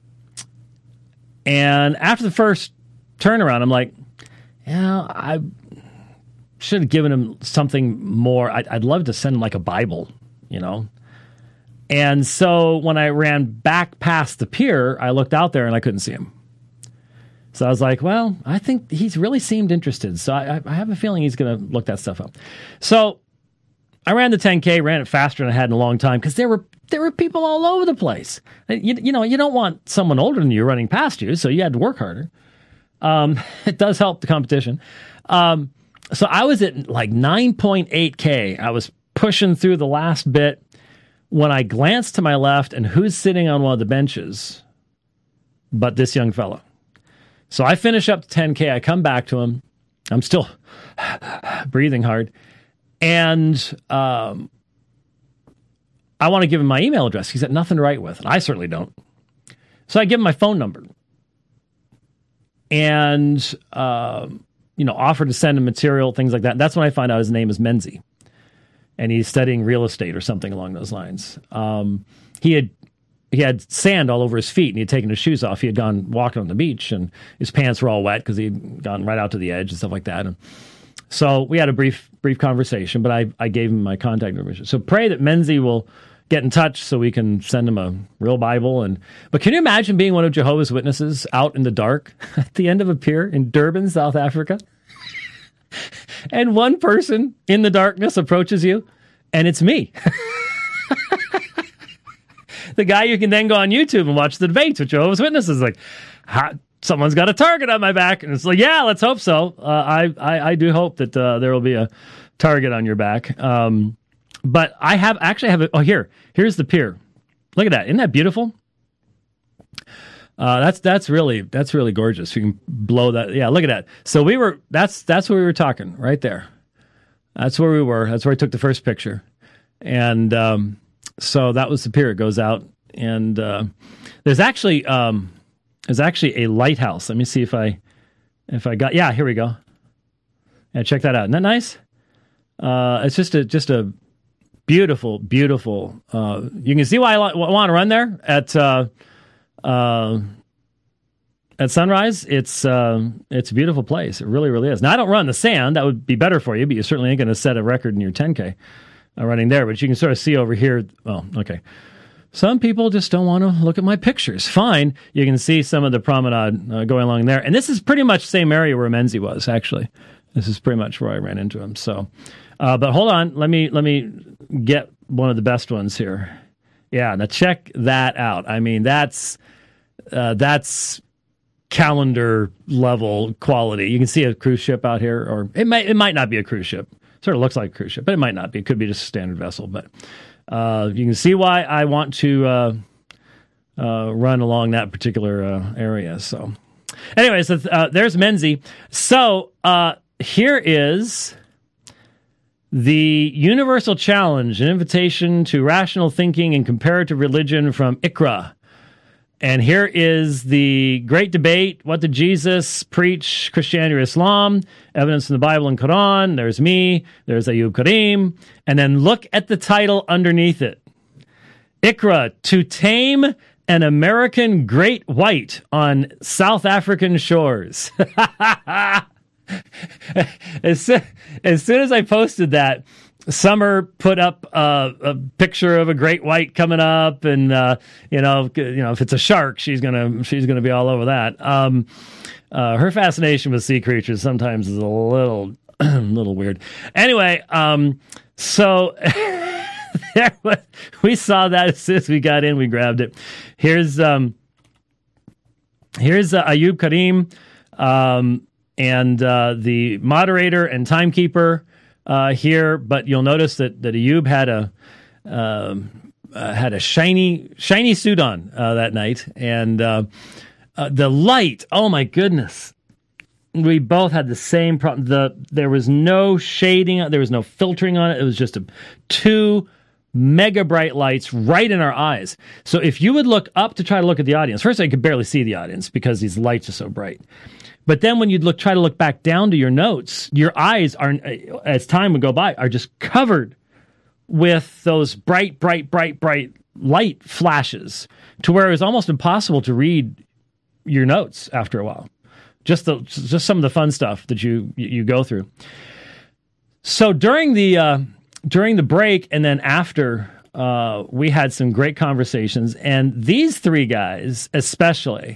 And after the first turnaround, I'm like, yeah, I should have given him something more. I'd, I'd love to send him like a Bible, you know. And so when I ran back past the pier, I looked out there and I couldn't see him. So I was like, well, I think he's really seemed interested. So I, I have a feeling he's going to look that stuff up. So I ran the ten K, ran it faster than I had in a long time because there were there were people all over the place. You, you know, you don't want someone older than you running past you, so you had to work harder. Um, it does help the competition. Um, so I was at like nine point eight K. I was pushing through the last bit when I glanced to my left, and who's sitting on one of the benches but this young fellow. So I finish up to ten K. I come back to him. I'm still breathing hard. And um, I want to give him my email address. He's got nothing to write with, and I certainly don't. So I give him my phone number. And, um, you know, offer to send him material, things like that. That's when I find out his name is Menzie. And he's studying real estate or something along those lines. Um, he had he had sand all over his feet, and he had taken his shoes off. He had gone walking on the beach, and his pants were all wet because he had gone right out to the edge and stuff like that. And so we had a brief brief conversation, but I, I gave him my contact information. So pray that Menzie will get in touch so we can send them a real Bible. And but can you imagine being one of Jehovah's Witnesses out in the dark at the end of a pier in Durban, South Africa? And one person in the darkness approaches you, and it's me. The guy you can then go on YouTube and watch the debates with Jehovah's Witnesses. Like, how, someone's got a target on my back. And it's like, yeah, let's hope so. Uh, I, I, I do hope that uh, there will be a target on your back. Um, but I have actually have a, oh, here, here's the pier. Look at that. Isn't that beautiful? Uh, that's, that's really, that's really gorgeous. You can blow that. Yeah. Look at that. So we were, that's, that's where we were talking right there. That's where we were. That's where I took the first picture. And, um, so that was the pier. It goes out, and uh, there's actually um, there's actually a lighthouse. Let me see if I if I got yeah. Here we go. Yeah, check that out. Isn't that nice? Uh, it's just a just a beautiful, beautiful. Uh, you can see why I li- want to run there at uh, uh, at sunrise. It's uh, it's a beautiful place. It really, really is. Now I don't run the sand. That would be better for you, but you certainly ain't going to set a record in your ten K. Uh, running there, but you can sort of see over here. Oh, okay. Some people just don't want to look at my pictures. Fine. You can see some of the promenade uh, going along there. And this is pretty much the same area where Menzies was, actually. This is pretty much where I ran into him. So, uh, but hold on. Let me, let me get one of the best ones here. Yeah. Now check that out. I mean, that's, uh, that's calendar level quality. You can see a cruise ship out here, or it might, it might not be a cruise ship. Sort of looks like a cruise ship, but it might not be. It could be just a standard vessel. But uh, you can see why I want to uh, uh, run along that particular uh, area. So, anyways, so, uh, there's Menzies. So uh, here is the Universal Challenge, an invitation to rational thinking and comparative religion from Iqra. And here is the great debate. What did Jesus preach? Christianity or Islam? Evidence in the Bible and Quran. There's me. There's Ayub Karim. And then look at the title underneath it. Iqra, to tame an American great white on South African shores. as, soon, as soon as I posted that, Summer put up uh, a picture of a great white coming up, and uh, you know, you know, if it's a shark, she's gonna she's gonna be all over that. Um, uh, her fascination with sea creatures sometimes is a little little weird. Anyway, um, so there was, we saw that as soon as we got in, we grabbed it. Here's um, here's uh, Ayub Karim, um, and uh, the moderator and timekeeper. Uh, here, but you'll notice that that Ayub had a um, uh, had a shiny shiny suit on uh, that night, and uh, uh, the light. Oh my goodness, we both had the same problem. The there was no shading, there was no filtering on it. It was just a, two mega bright lights right in our eyes. So if you would look up to try to look at the audience, first I could barely see the audience because these lights are so bright. But then when you'd look, try to look back down to your notes, your eyes are, as time would go by, are just covered with those bright, bright, bright, bright light flashes to where it was almost impossible to read your notes after a while. Just the, just some of the fun stuff that you you go through. So during the uh, during the break and then after, uh, we had some great conversations, and these three guys especially.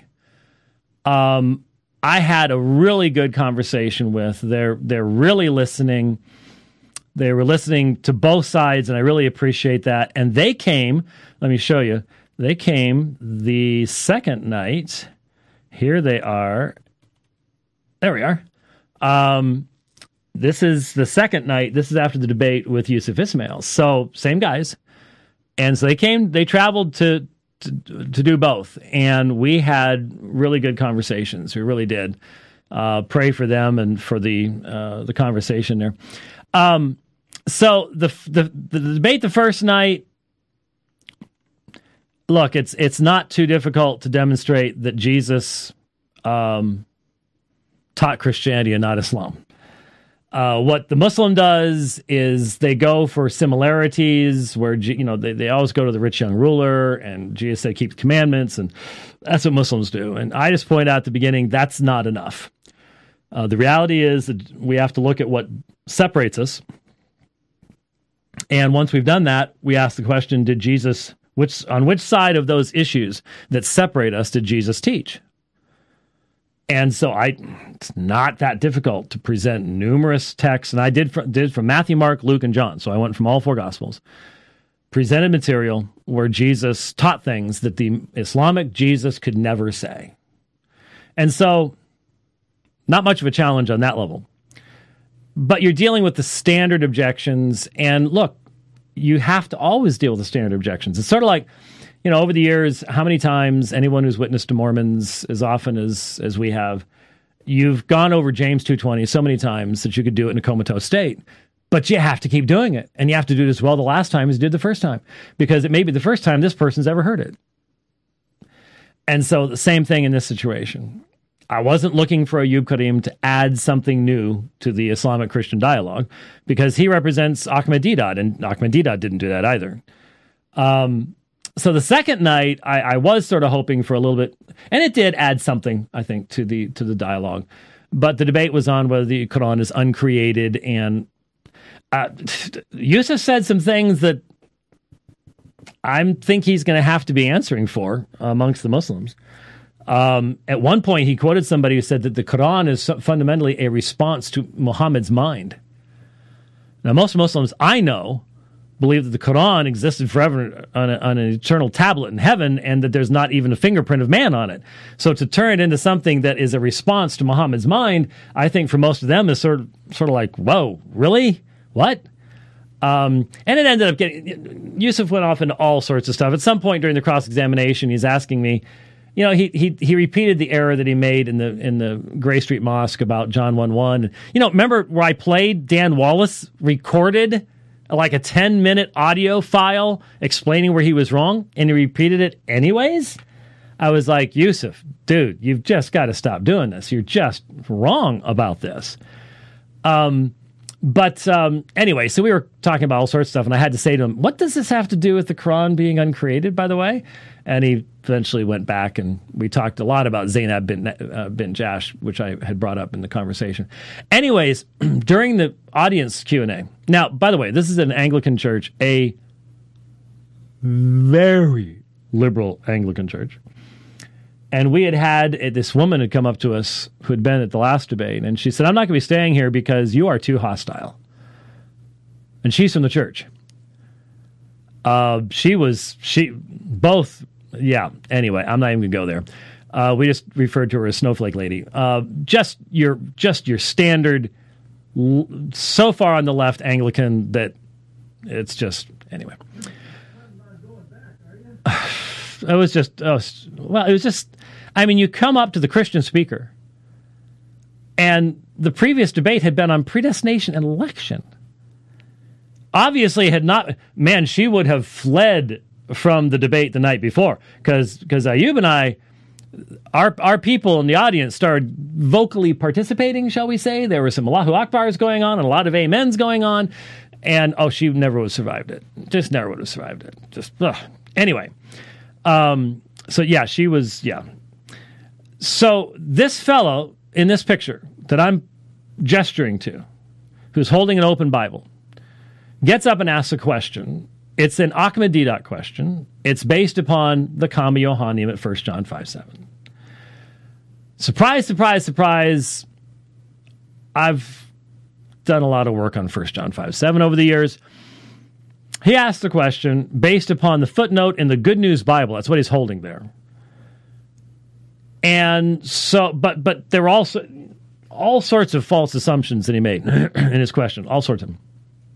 Um. I had a really good conversation with. They're they're really listening. They were listening to both sides, and I really appreciate that. And they came. Let me show you. They came the second night. Here they are. There we are. Um, this is the second night. This is after the debate with Yusuf Ismail. So same guys, and so they came. They traveled to. To, to do both, and we had really good conversations. We really did. Uh, pray for them and for the uh, the conversation there. Um, so the, the the debate the first night. Look, it's it's not too difficult to demonstrate that Jesus um, taught Christianity and not Islam. Uh, what the Muslim does is they go for similarities where, you know, they, they always go to the rich young ruler, and Jesus said keep the commandments, and that's what Muslims do. And I just point out at the beginning, that's not enough. Uh, the reality is that we have to look at what separates us, And once we've done that, we ask the question, did Jesus, which on which side of those issues that separate us did Jesus teach? And so I, it's not that difficult to present numerous texts, and I did, for, did from Matthew, Mark, Luke, and John, so I went from all four Gospels, presented material where Jesus taught things that the Islamic Jesus could never say. And so, not much of a challenge on that level. But you're dealing with the standard objections, and look, you have to always deal with the standard objections. It's sort of like, you know, over the years, how many times anyone who's witnessed to Mormons, as often as as we have, you've gone over James two twenty so many times that you could do it in a comatose state. But you have to keep doing it, and you have to do it as well the last time as you did the first time, because it may be the first time this person's ever heard it. And so the same thing in this situation. I wasn't looking for Ayyub Karim to add something new to the Islamic Christian dialogue, because he represents Ahmadiyya, and Ahmadiyya didn't do that either. Um, so the second night, I, I was sort of hoping for a little bit, and it did add something, I think, to the to the dialogue. But the debate was on whether the Quran is uncreated, and uh, Yusuf said some things that I think he's going to have to be answering for amongst the Muslims. Um, at one point, he quoted somebody who said that the Quran is fundamentally a response to Muhammad's mind. Now, most Muslims I know believe that the Quran existed forever on, a, on an eternal tablet in heaven, and that there's not even a fingerprint of man on it. So to turn it into something that is a response to Muhammad's mind, I think for most of them is sort of sort of like, whoa, really? What? Um, and it ended up getting, Yusuf went off into all sorts of stuff. At some point during the cross-examination, he's asking me, you know, he he he repeated the error that he made in the in the Gray Street Mosque about John one one. You know, remember where I played Dan Wallace recorded like a ten-minute audio file explaining where he was wrong, and he repeated it anyways? I was like, Yusuf, dude, you've just got to stop doing this. You're just wrong about this. Um, but um, anyway, so we were talking about all sorts of stuff, and I had to say to him, what does this have to do with the Quran being uncreated, by the way? And he eventually went back, and we talked a lot about Zainab bin, uh, bin Jash, which I had brought up in the conversation. Anyways, during the audience Q and A. Now, by the way, this is an Anglican church, a very liberal Anglican church. And we had had uh, this woman had come up to us who had been at the last debate, and she said, I'm not going to be staying here because you are too hostile. And she's from the church. Uh, she was, she, both, yeah, anyway, I'm not even going to go there. Uh, we just referred to her as Snowflake Lady. Uh, just your, just your standard, l- so far on the left Anglican that it's just, anyway. It was just, oh, well, it was just, I mean, you come up to the Christian speaker, and the previous debate had been on predestination and election. Obviously, had not, man, she would have fled from the debate the night before, because because Ayyub and I, our our people in the audience started vocally participating, shall we say. There were some Allahu Akbars going on and a lot of amens going on, and oh, she never would have survived it. Just never would have survived it. Just, ugh. Anyway. Um, so yeah, she was, yeah. So this fellow in this picture that I'm gesturing to, who's holding an open Bible, gets up and asks a question. It's an Ahmadiyya question. It's based upon the Kama Yohanim at First John five seven. Surprise, surprise, surprise. I've done a lot of work on First John five seven over the years. He asked the question based upon the footnote in the Good News Bible. That's what he's holding there. And so, but but there were also all sorts of false assumptions that he made in his question, all sorts of them.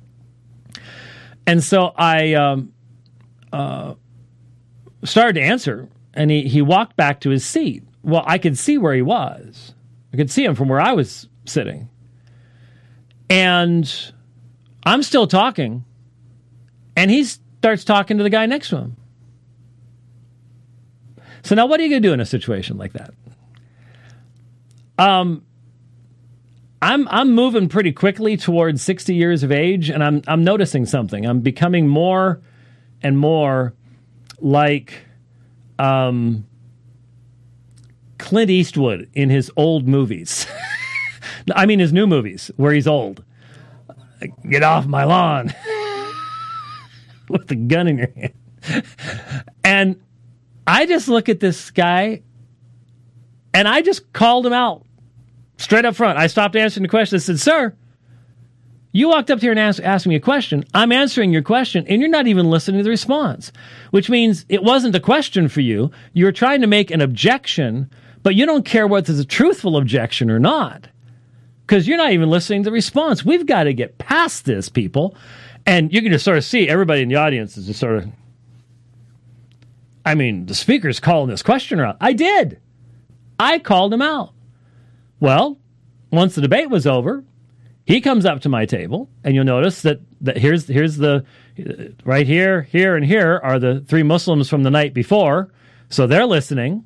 And so I um, uh, started to answer, and he, he walked back to his seat. Well, I could see where he was. I could see him from where I was sitting. And I'm still talking. And he starts talking to the guy next to him. So now what are you going to do in a situation like that? Um, I'm I'm moving pretty quickly towards sixty years of age, and I'm I'm noticing something. I'm becoming more and more like um, Clint Eastwood in his old movies. I mean his new movies, where he's old. Get off my lawn. with a gun in your hand. And I just look at this guy, and I just called him out straight up front. I stopped answering the question. I said, sir, you walked up here and asked, asked me a question. I'm answering your question, and you're not even listening to the response, which means it wasn't a question for you. You were trying to make an objection, but you don't care whether it's a truthful objection or not, because you're not even listening to the response. We've got to get past this, people. And you can just sort of see everybody in the audience is just sort of, I mean, the speaker's calling this questioner out. I did. I called him out. Well, once the debate was over, he comes up to my table, and you'll notice that, that here's here's the, right here, here, and here are the three Muslims from the night before. So they're listening.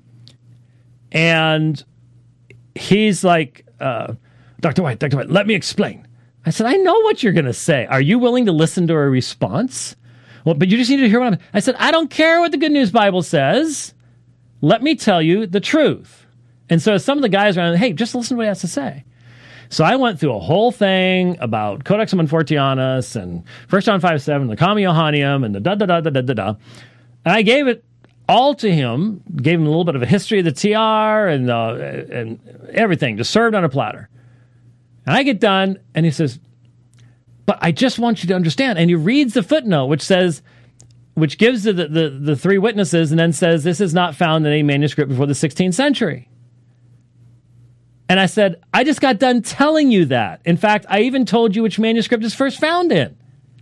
And he's like, uh, Doctor White, Doctor White, let me explain. I said, I know what you're going to say. Are you willing to listen to a response? Well, but you just need to hear what I'm... I said, I don't care what the Good News Bible says. Let me tell you the truth. And so some of the guys around, hey, just listen to what he has to say. So I went through a whole thing about Codex Monfortianus and First John five seven, the Comma Johanneum, and the da-da-da-da-da-da-da. And I gave it all to him, gave him a little bit of a history of the T R and, uh, and everything, just served on a platter. And I get done, and he says, but I just want you to understand. And he reads the footnote, which says, which gives the, the, the three witnesses, and then says, this is not found in any manuscript before the sixteenth century. And I said, I just got done telling you that. In fact, I even told you which manuscript is first found in.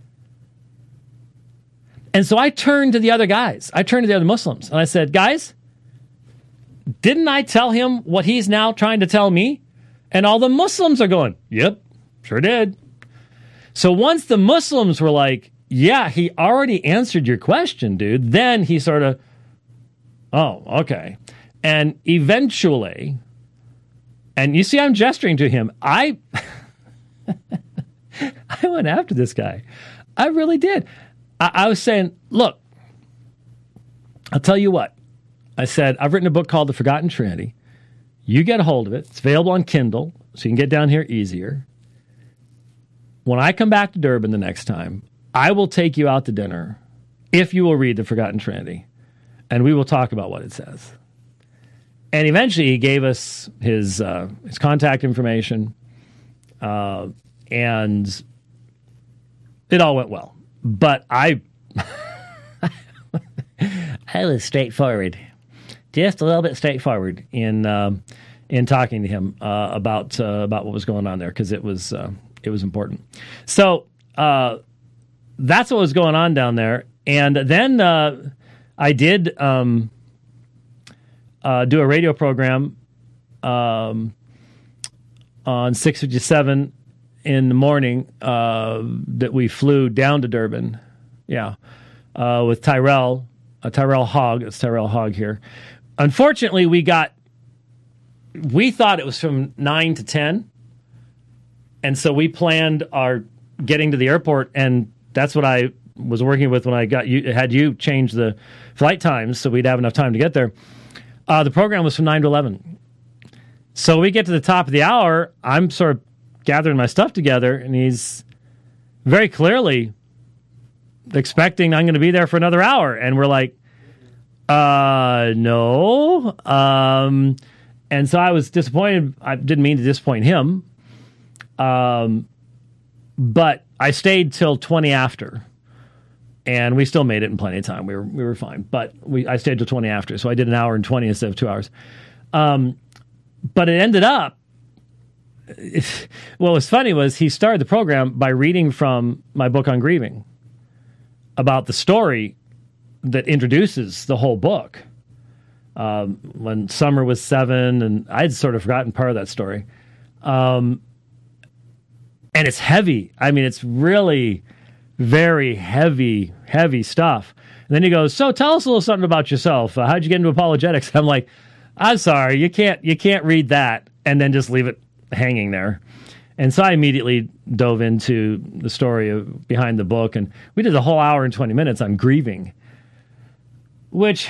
And so I turned to the other guys. I turned to the other Muslims, and I said, guys, didn't I tell him what he's now trying to tell me? And all the Muslims are going, yep, sure did. So once the Muslims were like, yeah, he already answered your question, dude, then he sort of, oh, okay. And eventually, and you see I'm gesturing to him, I, I went after this guy. I really did. I, I was saying, look, I'll tell you what. I said, I've written a book called The Forgotten Trinity. You get a hold of it. It's available on Kindle, so you can get down here easier. When I come back to Durban the next time, I will take you out to dinner if you will read The Forgotten Trinity, and we will talk about what it says. And eventually he gave us his uh, his contact information, uh, and it all went well. But I, I was straightforward. Just a little bit straightforward in uh, in talking to him uh, about uh, about what was going on there, because it was uh, it was important. So uh, that's what was going on down there, and then uh, I did um, uh, do a radio program um, on six fifty-seven in the morning uh, that we flew down to Durban, yeah, uh, with Tyrell, uh, Tyrell Hogg. It's Tyrell Hogg here. Unfortunately, we got, we thought it was from nine to ten. And so we planned our getting to the airport, and that's what I was working with when I got you, had you change the flight times so we'd have enough time to get there. Uh, the program was from nine to eleven. So we get to the top of the hour, I'm sort of gathering my stuff together, and he's very clearly expecting I'm going to be there for another hour. And we're like, Uh, no. Um, and so I was disappointed. I didn't mean to disappoint him. Um, but I stayed till twenty after, and we still made it in plenty of time. We were, we were fine, but we, I stayed till twenty after. So I did an hour and twenty instead of two hours. Um, but it ended up, it, what was funny was he started the program by reading from my book on grieving about the story that introduces the whole book. Um, when Summer was seven, and I'd sort of forgotten part of that story. Um, and it's heavy. I mean, it's really very heavy, heavy stuff. And then he goes, so tell us a little something about yourself. Uh, how'd you get into apologetics? I'm like, I'm sorry, you can't, you can't read that and then just leave it hanging there. And so I immediately dove into the story of, behind the book, and we did the whole hour and twenty minutes on grieving, which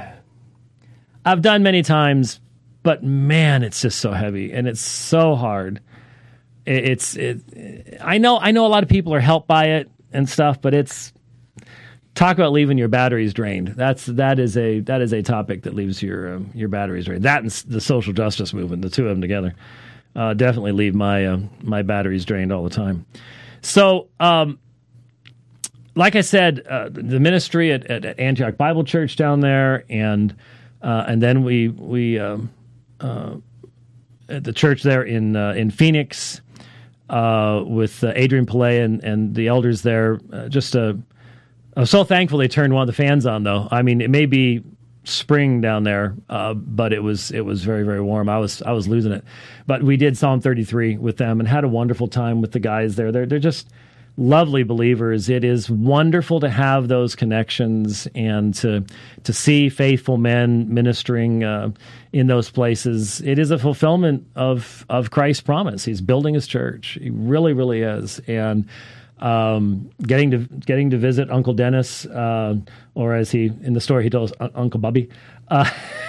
I've done many times, but man, it's just so heavy and it's so hard. It, it's, it, I know, I know a lot of people are helped by it and stuff, but it's, talk about leaving your batteries drained. That's that is a that is a topic that leaves your um, your batteries drained. That and the social justice movement, the two of them together, uh, definitely leave my uh, my batteries drained all the time. So, um, like I said, uh, the ministry at, at Antioch Bible Church down there, and uh, and then we we um, uh, at the church there in uh, in Phoenix uh, with uh, Adrian Pillay and and the elders there. Uh, just a I'm so thankful they turned one of the fans on, though. I mean, it may be spring down there, uh, but it was it was very, very warm. I was I was losing it. But we did Psalm thirty-three with them and had a wonderful time with the guys there. They're they're just lovely believers. It is wonderful to have those connections and to to see faithful men ministering uh, in those places. It is a fulfillment of of Christ's promise. He's building his church. He really, really is. And Um, getting to getting to visit Uncle Dennis, uh, or as he in the story he told us, Uncle Bubby. Uh,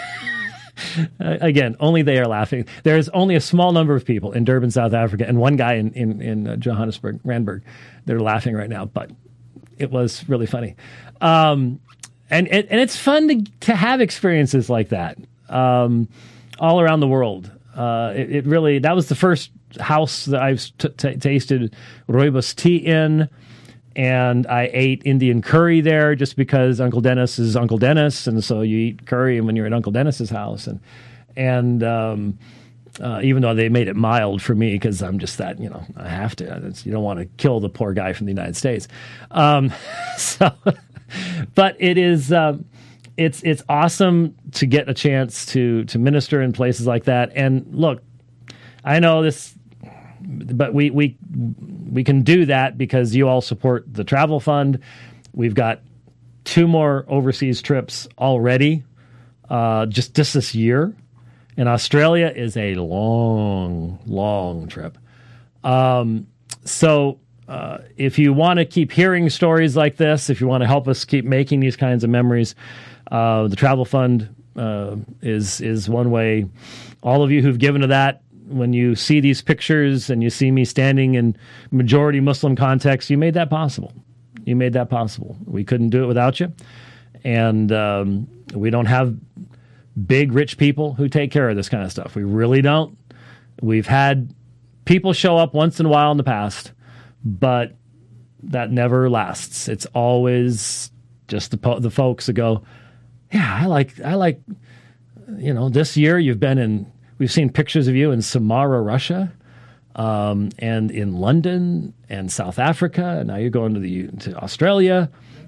again, only they are laughing. There is only a small number of people in Durban, South Africa, and one guy in in, in uh, Johannesburg, Randburg. They're laughing right now, but it was really funny. Um, and, and and it's fun to to have experiences like that um, all around the world. Uh, it, it really that was the first house that I've t- t- tasted rooibos tea in, and I ate Indian curry there just because Uncle Dennis is Uncle Dennis, and so you eat curry when you're at Uncle Dennis's house, and and um, uh, even though they made it mild for me because I'm just that, you know, I have to. It's, you don't want to kill the poor guy from the United States, um, so. But it is. Um, it's it's awesome to get a chance to to minister in places like that, and look, I know this. But we, we we can do that because you all support the travel fund. We've got two more overseas trips already, uh, just just this year. And Australia is a long, long trip. Um, so uh, if you want to keep hearing stories like this, if you want to help us keep making these kinds of memories, uh, the travel fund uh, is is one way. All of you who've given to that, when you see these pictures and you see me standing in majority Muslim context, you made that possible. You made that possible. We couldn't do it without you. And um, we don't have big, rich people who take care of this kind of stuff. We really don't. We've had people show up once in a while in the past, but that never lasts. It's always just the po- the folks that go, yeah, I like, I like, you know, this year you've been in, we've seen pictures of you in Samara, Russia, um, and in London and South Africa. And now you're going to the to Australia,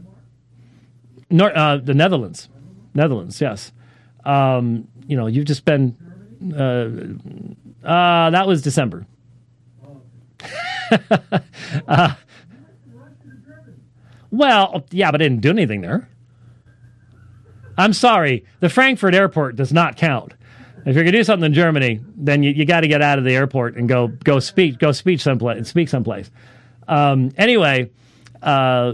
Nor- uh, the Netherlands, Netherlands. Yes, um, you know you've just been. Uh, uh, that was December. uh, well, yeah, but I didn't do anything there. I'm sorry, the Frankfurt airport does not count. If you're gonna do something in Germany, then you, you got to get out of the airport and go go speak go speak someplace speak someplace. Um, anyway, uh,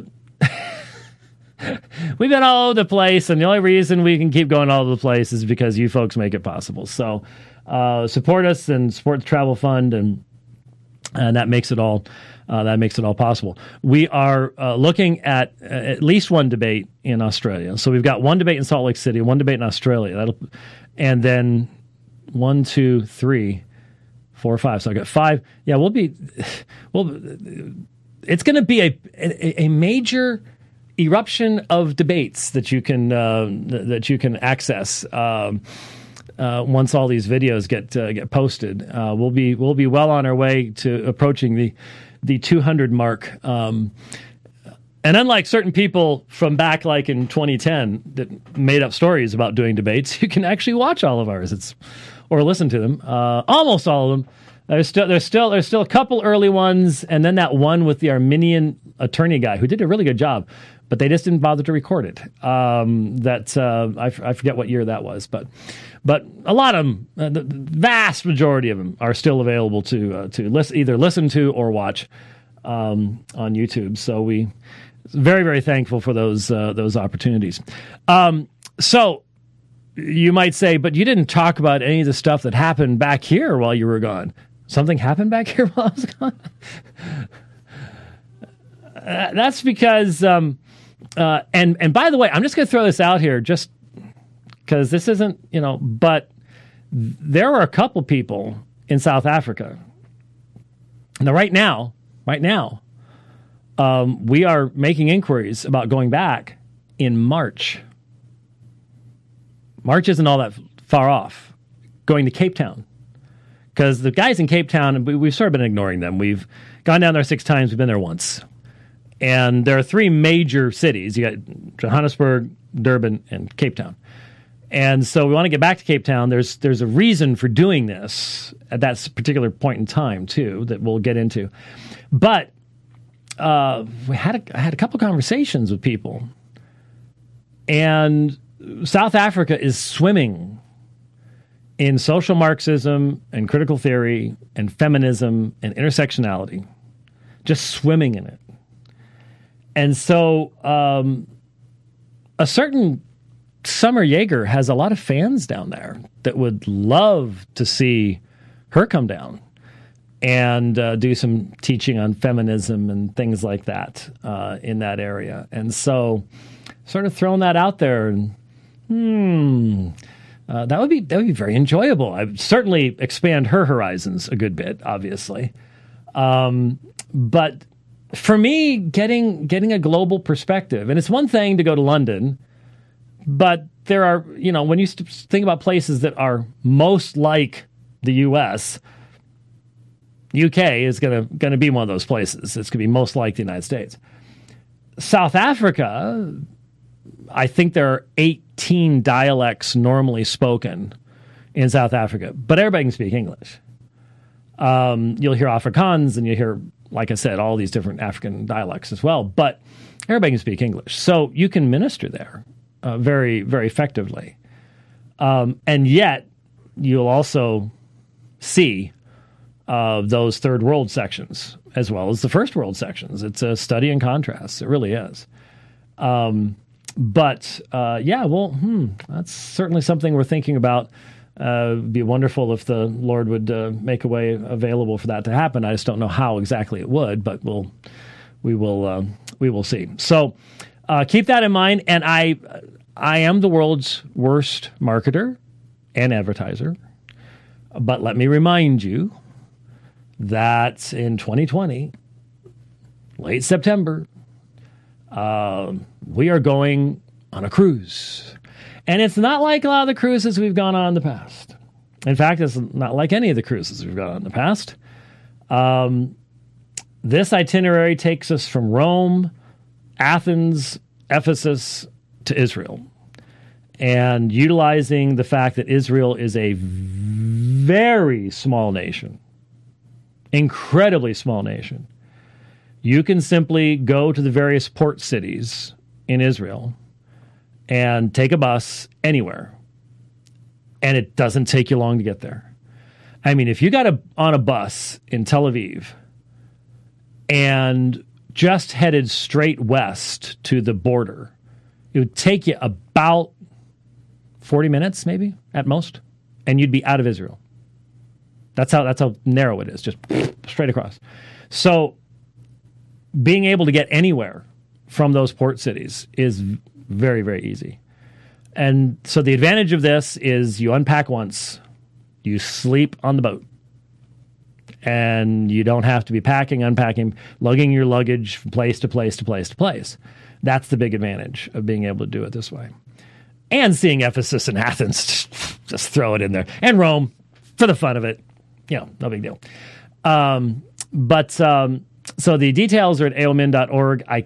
we've been all over the place, and the only reason we can keep going all over the place is because you folks make it possible. So uh, support us and support the travel fund, and and that makes it all uh, that makes it all possible. We are uh, looking at uh, at least one debate in Australia. So we've got one debate in Salt Lake City, one debate in Australia. That'll and then. One, two, three, four, five. So I got five. Yeah, we'll be. Well, it's going to be a, a a major eruption of debates that you can uh, that you can access um, uh, once all these videos get uh, get posted. Uh, we'll be we'll be well on our way to approaching the the two hundred mark. Um, and unlike certain people from back like in twenty ten that made up stories about doing debates, you can actually watch all of ours. It's or listen to them. Uh, almost all of them. There's still there's still there's still a couple early ones, and then that one with the Armenian attorney guy who did a really good job, but they just didn't bother to record it. Um, that uh, I, f- I forget what year that was, but but a lot of them, uh, the vast majority of them, are still available to uh, to listen, either listen to or watch um, on YouTube. So we very very thankful for those uh, those opportunities. Um, so. You might say, but you didn't talk about any of the stuff that happened back here while you were gone. Something happened back here while I was gone? uh, that's because um, uh, and and by the way, I'm just going to throw this out here, just because this isn't, you know, but there are a couple people in South Africa. Now, right now, right now, um, we are making inquiries about going back in March. March isn't all that far off. Going to Cape Town. Because the guys in Cape Town, we've sort of been ignoring them. We've gone down there six times. We've been there once. And there are three major cities. You got Johannesburg, Durban, and Cape Town. And so we want to get back to Cape Town. There's there's a reason for doing this at that particular point in time, too, that we'll get into. But uh, we had a, I had a couple conversations with people. And South Africa is swimming in social Marxism and critical theory and feminism and intersectionality, just swimming in it. And so um, a certain Summer Yeager has a lot of fans down there that would love to see her come down and uh, do some teaching on feminism and things like that uh, in that area. And so sort of throwing that out there, and hmm... Uh, that would be that would be very enjoyable. I would certainly expand her horizons a good bit, obviously. Um, but for me, getting getting a global perspective, and it's one thing to go to London, but there are, you know, when you think about places that are most like the U S, U K is gonna gonna be one of those places. It's gonna be most like the United States. South Africa, I think there are eighteen dialects normally spoken in South Africa, but everybody can speak English. Um, you'll hear Afrikaans, and you hear, like I said, all these different African dialects as well, but everybody can speak English. So you can minister there uh, very, very effectively. Um, and yet, you'll also see uh, those third world sections as well as the first world sections. It's a study in contrast. It really is. Um, But, uh, yeah, well, hmm, that's certainly something we're thinking about. Uh, it'd be wonderful if the Lord would uh, make a way available for that to happen. I just don't know how exactly it would, but we'll, we will, uh, we will see. So uh, keep that in mind. And I, I am the world's worst marketer and advertiser. But let me remind you that in twenty twenty, late September, Uh, we are going on a cruise. And it's not like a lot of the cruises we've gone on in the past. In fact, it's not like any of the cruises we've gone on in the past. Um, this itinerary takes us from Rome, Athens, Ephesus, to Israel. And utilizing the fact that Israel is a very small nation, incredibly small nation, you can simply go to the various port cities in Israel and take a bus anywhere. And it doesn't take you long to get there. I mean, if you got a, on a bus in Tel Aviv and just headed straight west to the border, it would take you about forty minutes, maybe, at most, and you'd be out of Israel. That's how, that's how narrow it is, just straight across. So being able to get anywhere from those port cities is very, very easy. And so the advantage of this is you unpack once, you sleep on the boat, and you don't have to be packing, unpacking, lugging your luggage from place to place to place to place. That's the big advantage of being able to do it this way. And seeing Ephesus and Athens, just throw it in there. And Rome, for the fun of it. You know, no big deal. Um, but... Um, So the details are at a o m i n dot org. I,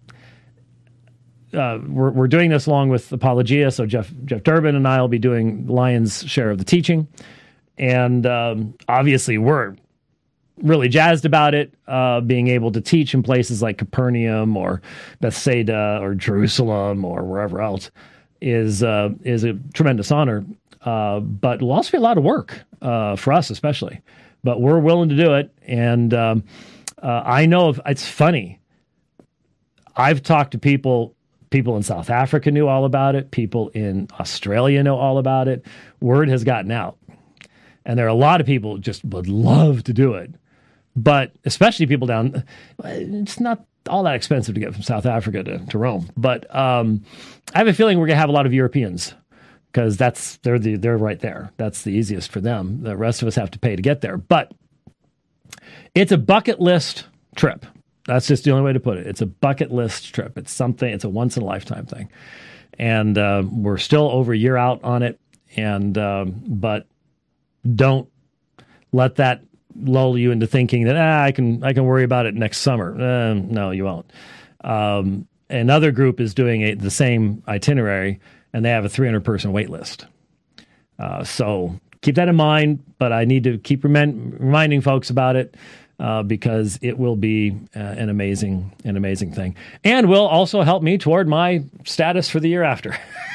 uh, we're, we're doing this along with Apologia, so Jeff Jeff Durbin and I will be doing the lion's share of the teaching. And um, obviously we're really jazzed about it, uh, being able to teach in places like Capernaum or Bethsaida or Jerusalem or wherever else is, uh, is a tremendous honor. Uh, but it'll also be a lot of work uh, for us especially. But we're willing to do it. And um, uh, I know if, it's funny. I've talked to people, people in South Africa knew all about it. People in Australia know all about it. Word has gotten out. And there are a lot of people who just would love to do it. But especially people down, it's not all that expensive to get from South Africa to, to Rome. But um, I have a feeling we're going to have a lot of Europeans because that's they're the, they're right there. That's the easiest for them. The rest of us have to pay to get there. But it's a bucket list trip. That's just the only way to put it. It's a bucket list trip. It's something. It's a once in a lifetime thing, and uh, we're still over a year out on it. And um, but don't let that lull you into thinking that ah, I can I can worry about it next summer. Uh, no, you won't. Um, another group is doing a, the same itinerary, and they have a three hundred person wait list. Uh, so keep that in mind. But I need to keep remind, reminding folks about it. Uh, because it will be uh, an amazing, an amazing thing, and will also help me toward my status for the year after.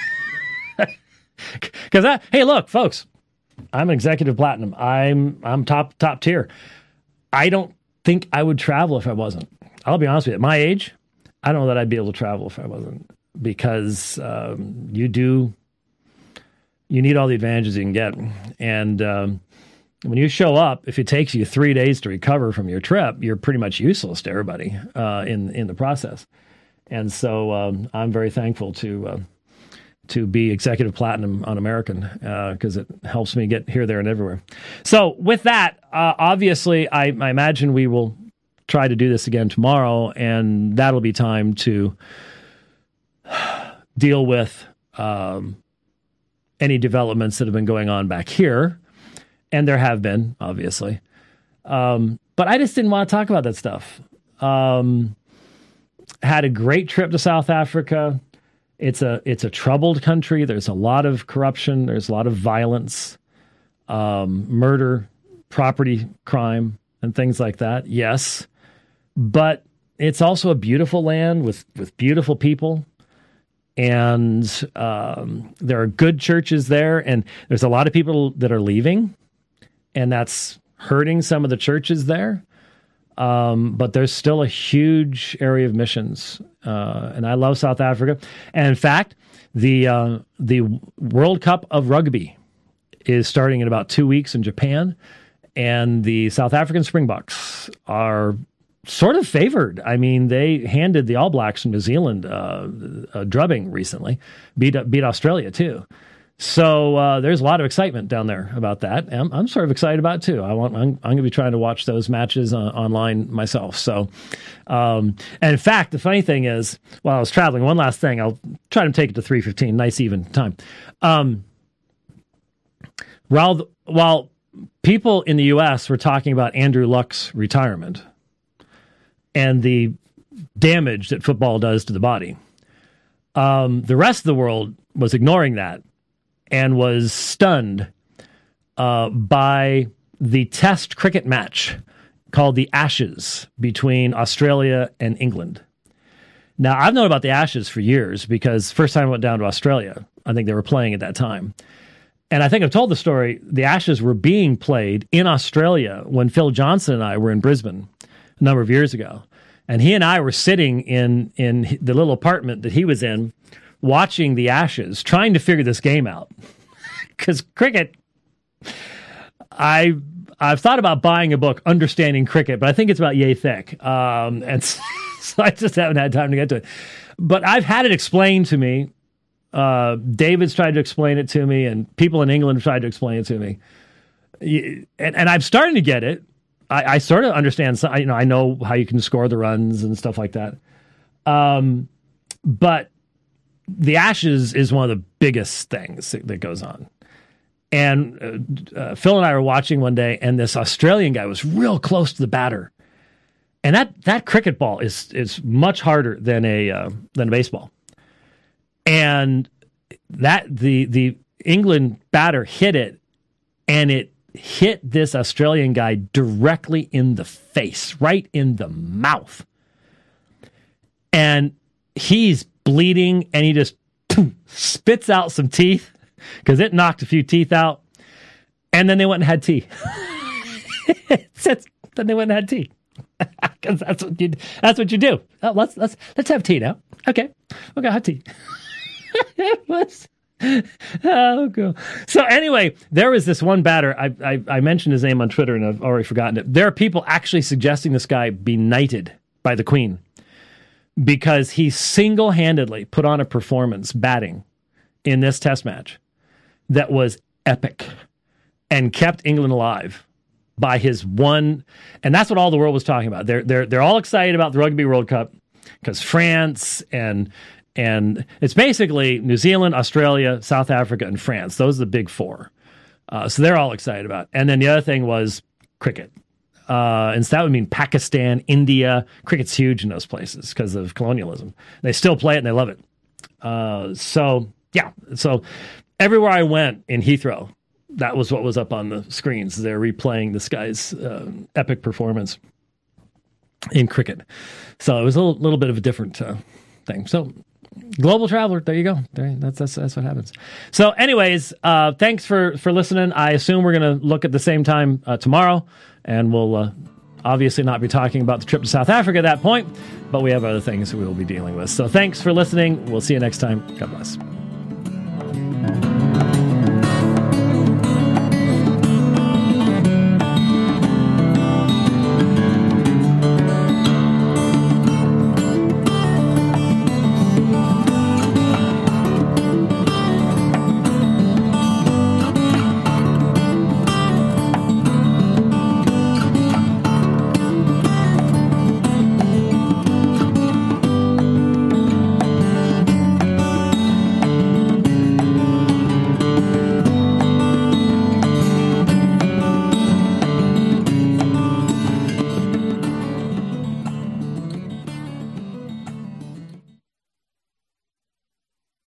Because hey, look, folks, I'm an executive platinum. I'm I'm top top tier. I don't think I would travel if I wasn't. I'll be honest with you. At my age, I don't know that I'd be able to travel if I wasn't, because um, you do. You need all the advantages you can get, and. Um, When you show up, if it takes you three days to recover from your trip, you're pretty much useless to everybody uh, in in the process. And so um, I'm very thankful to uh, to be executive platinum on American because uh, it helps me get here, there, and everywhere. So with that, uh, obviously, I, I imagine we will try to do this again tomorrow, and that'll be time to deal with um, any developments that have been going on back here. And there have been, obviously. Um, but I just didn't want to talk about that stuff. Um, had a great trip to South Africa. It's a it's a troubled country. There's a lot of corruption. There's a lot of violence, um, murder, property crime, and things like that. Yes. But it's also a beautiful land with, with beautiful people. And um, there are good churches there. And there's a lot of people that are leaving. And that's hurting some of the churches there. Um, but there's still a huge area of missions. Uh, and I love South Africa. And in fact, the uh, the World Cup of Rugby is starting in about two weeks in Japan. And the South African Springboks are sort of favored. I mean, they handed the All Blacks from New Zealand uh, a drubbing recently, beat, beat Australia too. So uh, there's a lot of excitement down there about that. I'm, I'm sort of excited about it too. I want. I'm, I'm going to be trying to watch those matches uh, online myself. So, um, and in fact, the funny thing is, while I was traveling, one last thing, I'll try to take it to three fifteen. Nice even time. Um, while while people in the U S were talking about Andrew Luck's retirement and the damage that football does to the body, um, the rest of the world was ignoring that. And was stunned uh, by the test cricket match called the Ashes between Australia and England. Now, I've known about the Ashes for years because first time I went down to Australia, I think they were playing at that time. And I think I've told the story, the Ashes were being played in Australia when Phil Johnson and I were in Brisbane a number of years ago. And he and I were sitting in, in the little apartment that he was in, watching the Ashes, trying to figure this game out. Because cricket, I, I've thought about buying a book, Understanding Cricket, but I think it's about yay thick. Um, and so, so I just haven't had time to get to it. But I've had it explained to me. Uh, David's tried to explain it to me, and people in England have tried to explain it to me. And, and I'm starting to get it. I, I sort of understand. Some, you know, I know how you can score the runs and stuff like that. Um, but the Ashes is one of the biggest things that, that goes on. And uh, uh, Phil and I were watching one day, and this Australian guy was real close to the batter. And that, that cricket ball is is much harder than a uh, than a baseball. And that the the England batter hit it, and it hit this Australian guy directly in the face, right in the mouth. And he's bleeding, and he just poof, spits out some teeth because it knocked a few teeth out. And then they went and had tea. Then they went and had tea because that's what you that's what you do. Oh, let's let's let's have tea now. Okay, we're gonna have tea. It was oh cool. So anyway, there was this one batter. I, I I mentioned his name on Twitter, and I've already forgotten it. There are people actually suggesting this guy be knighted by the Queen because he single-handedly put on a performance batting in this test match that was epic and kept England alive by his one, and that's what all the world was talking about. They're they're they're all excited about the Rugby World Cup because France and and it's basically New Zealand, Australia, South Africa, and France. Those are the big four. Uh, so they're all excited about. And then the other thing was cricket. Uh, and so that would mean Pakistan, India. Cricket's huge in those places because of colonialism. They still play it and they love it. Uh, so, yeah. So everywhere I went in Heathrow, that was what was up on the screens. They're replaying this guy's uh, epic performance in cricket. So it was a little, little bit of a different uh, thing. So global traveler, there you go. There, that's, that's that's what happens. So anyways, uh, thanks for, for listening. I assume we're going to look at the same time uh, tomorrow, and we'll uh, obviously not be talking about the trip to South Africa at that point, but we have other things we will be dealing with. So thanks for listening. We'll see you next time. God bless.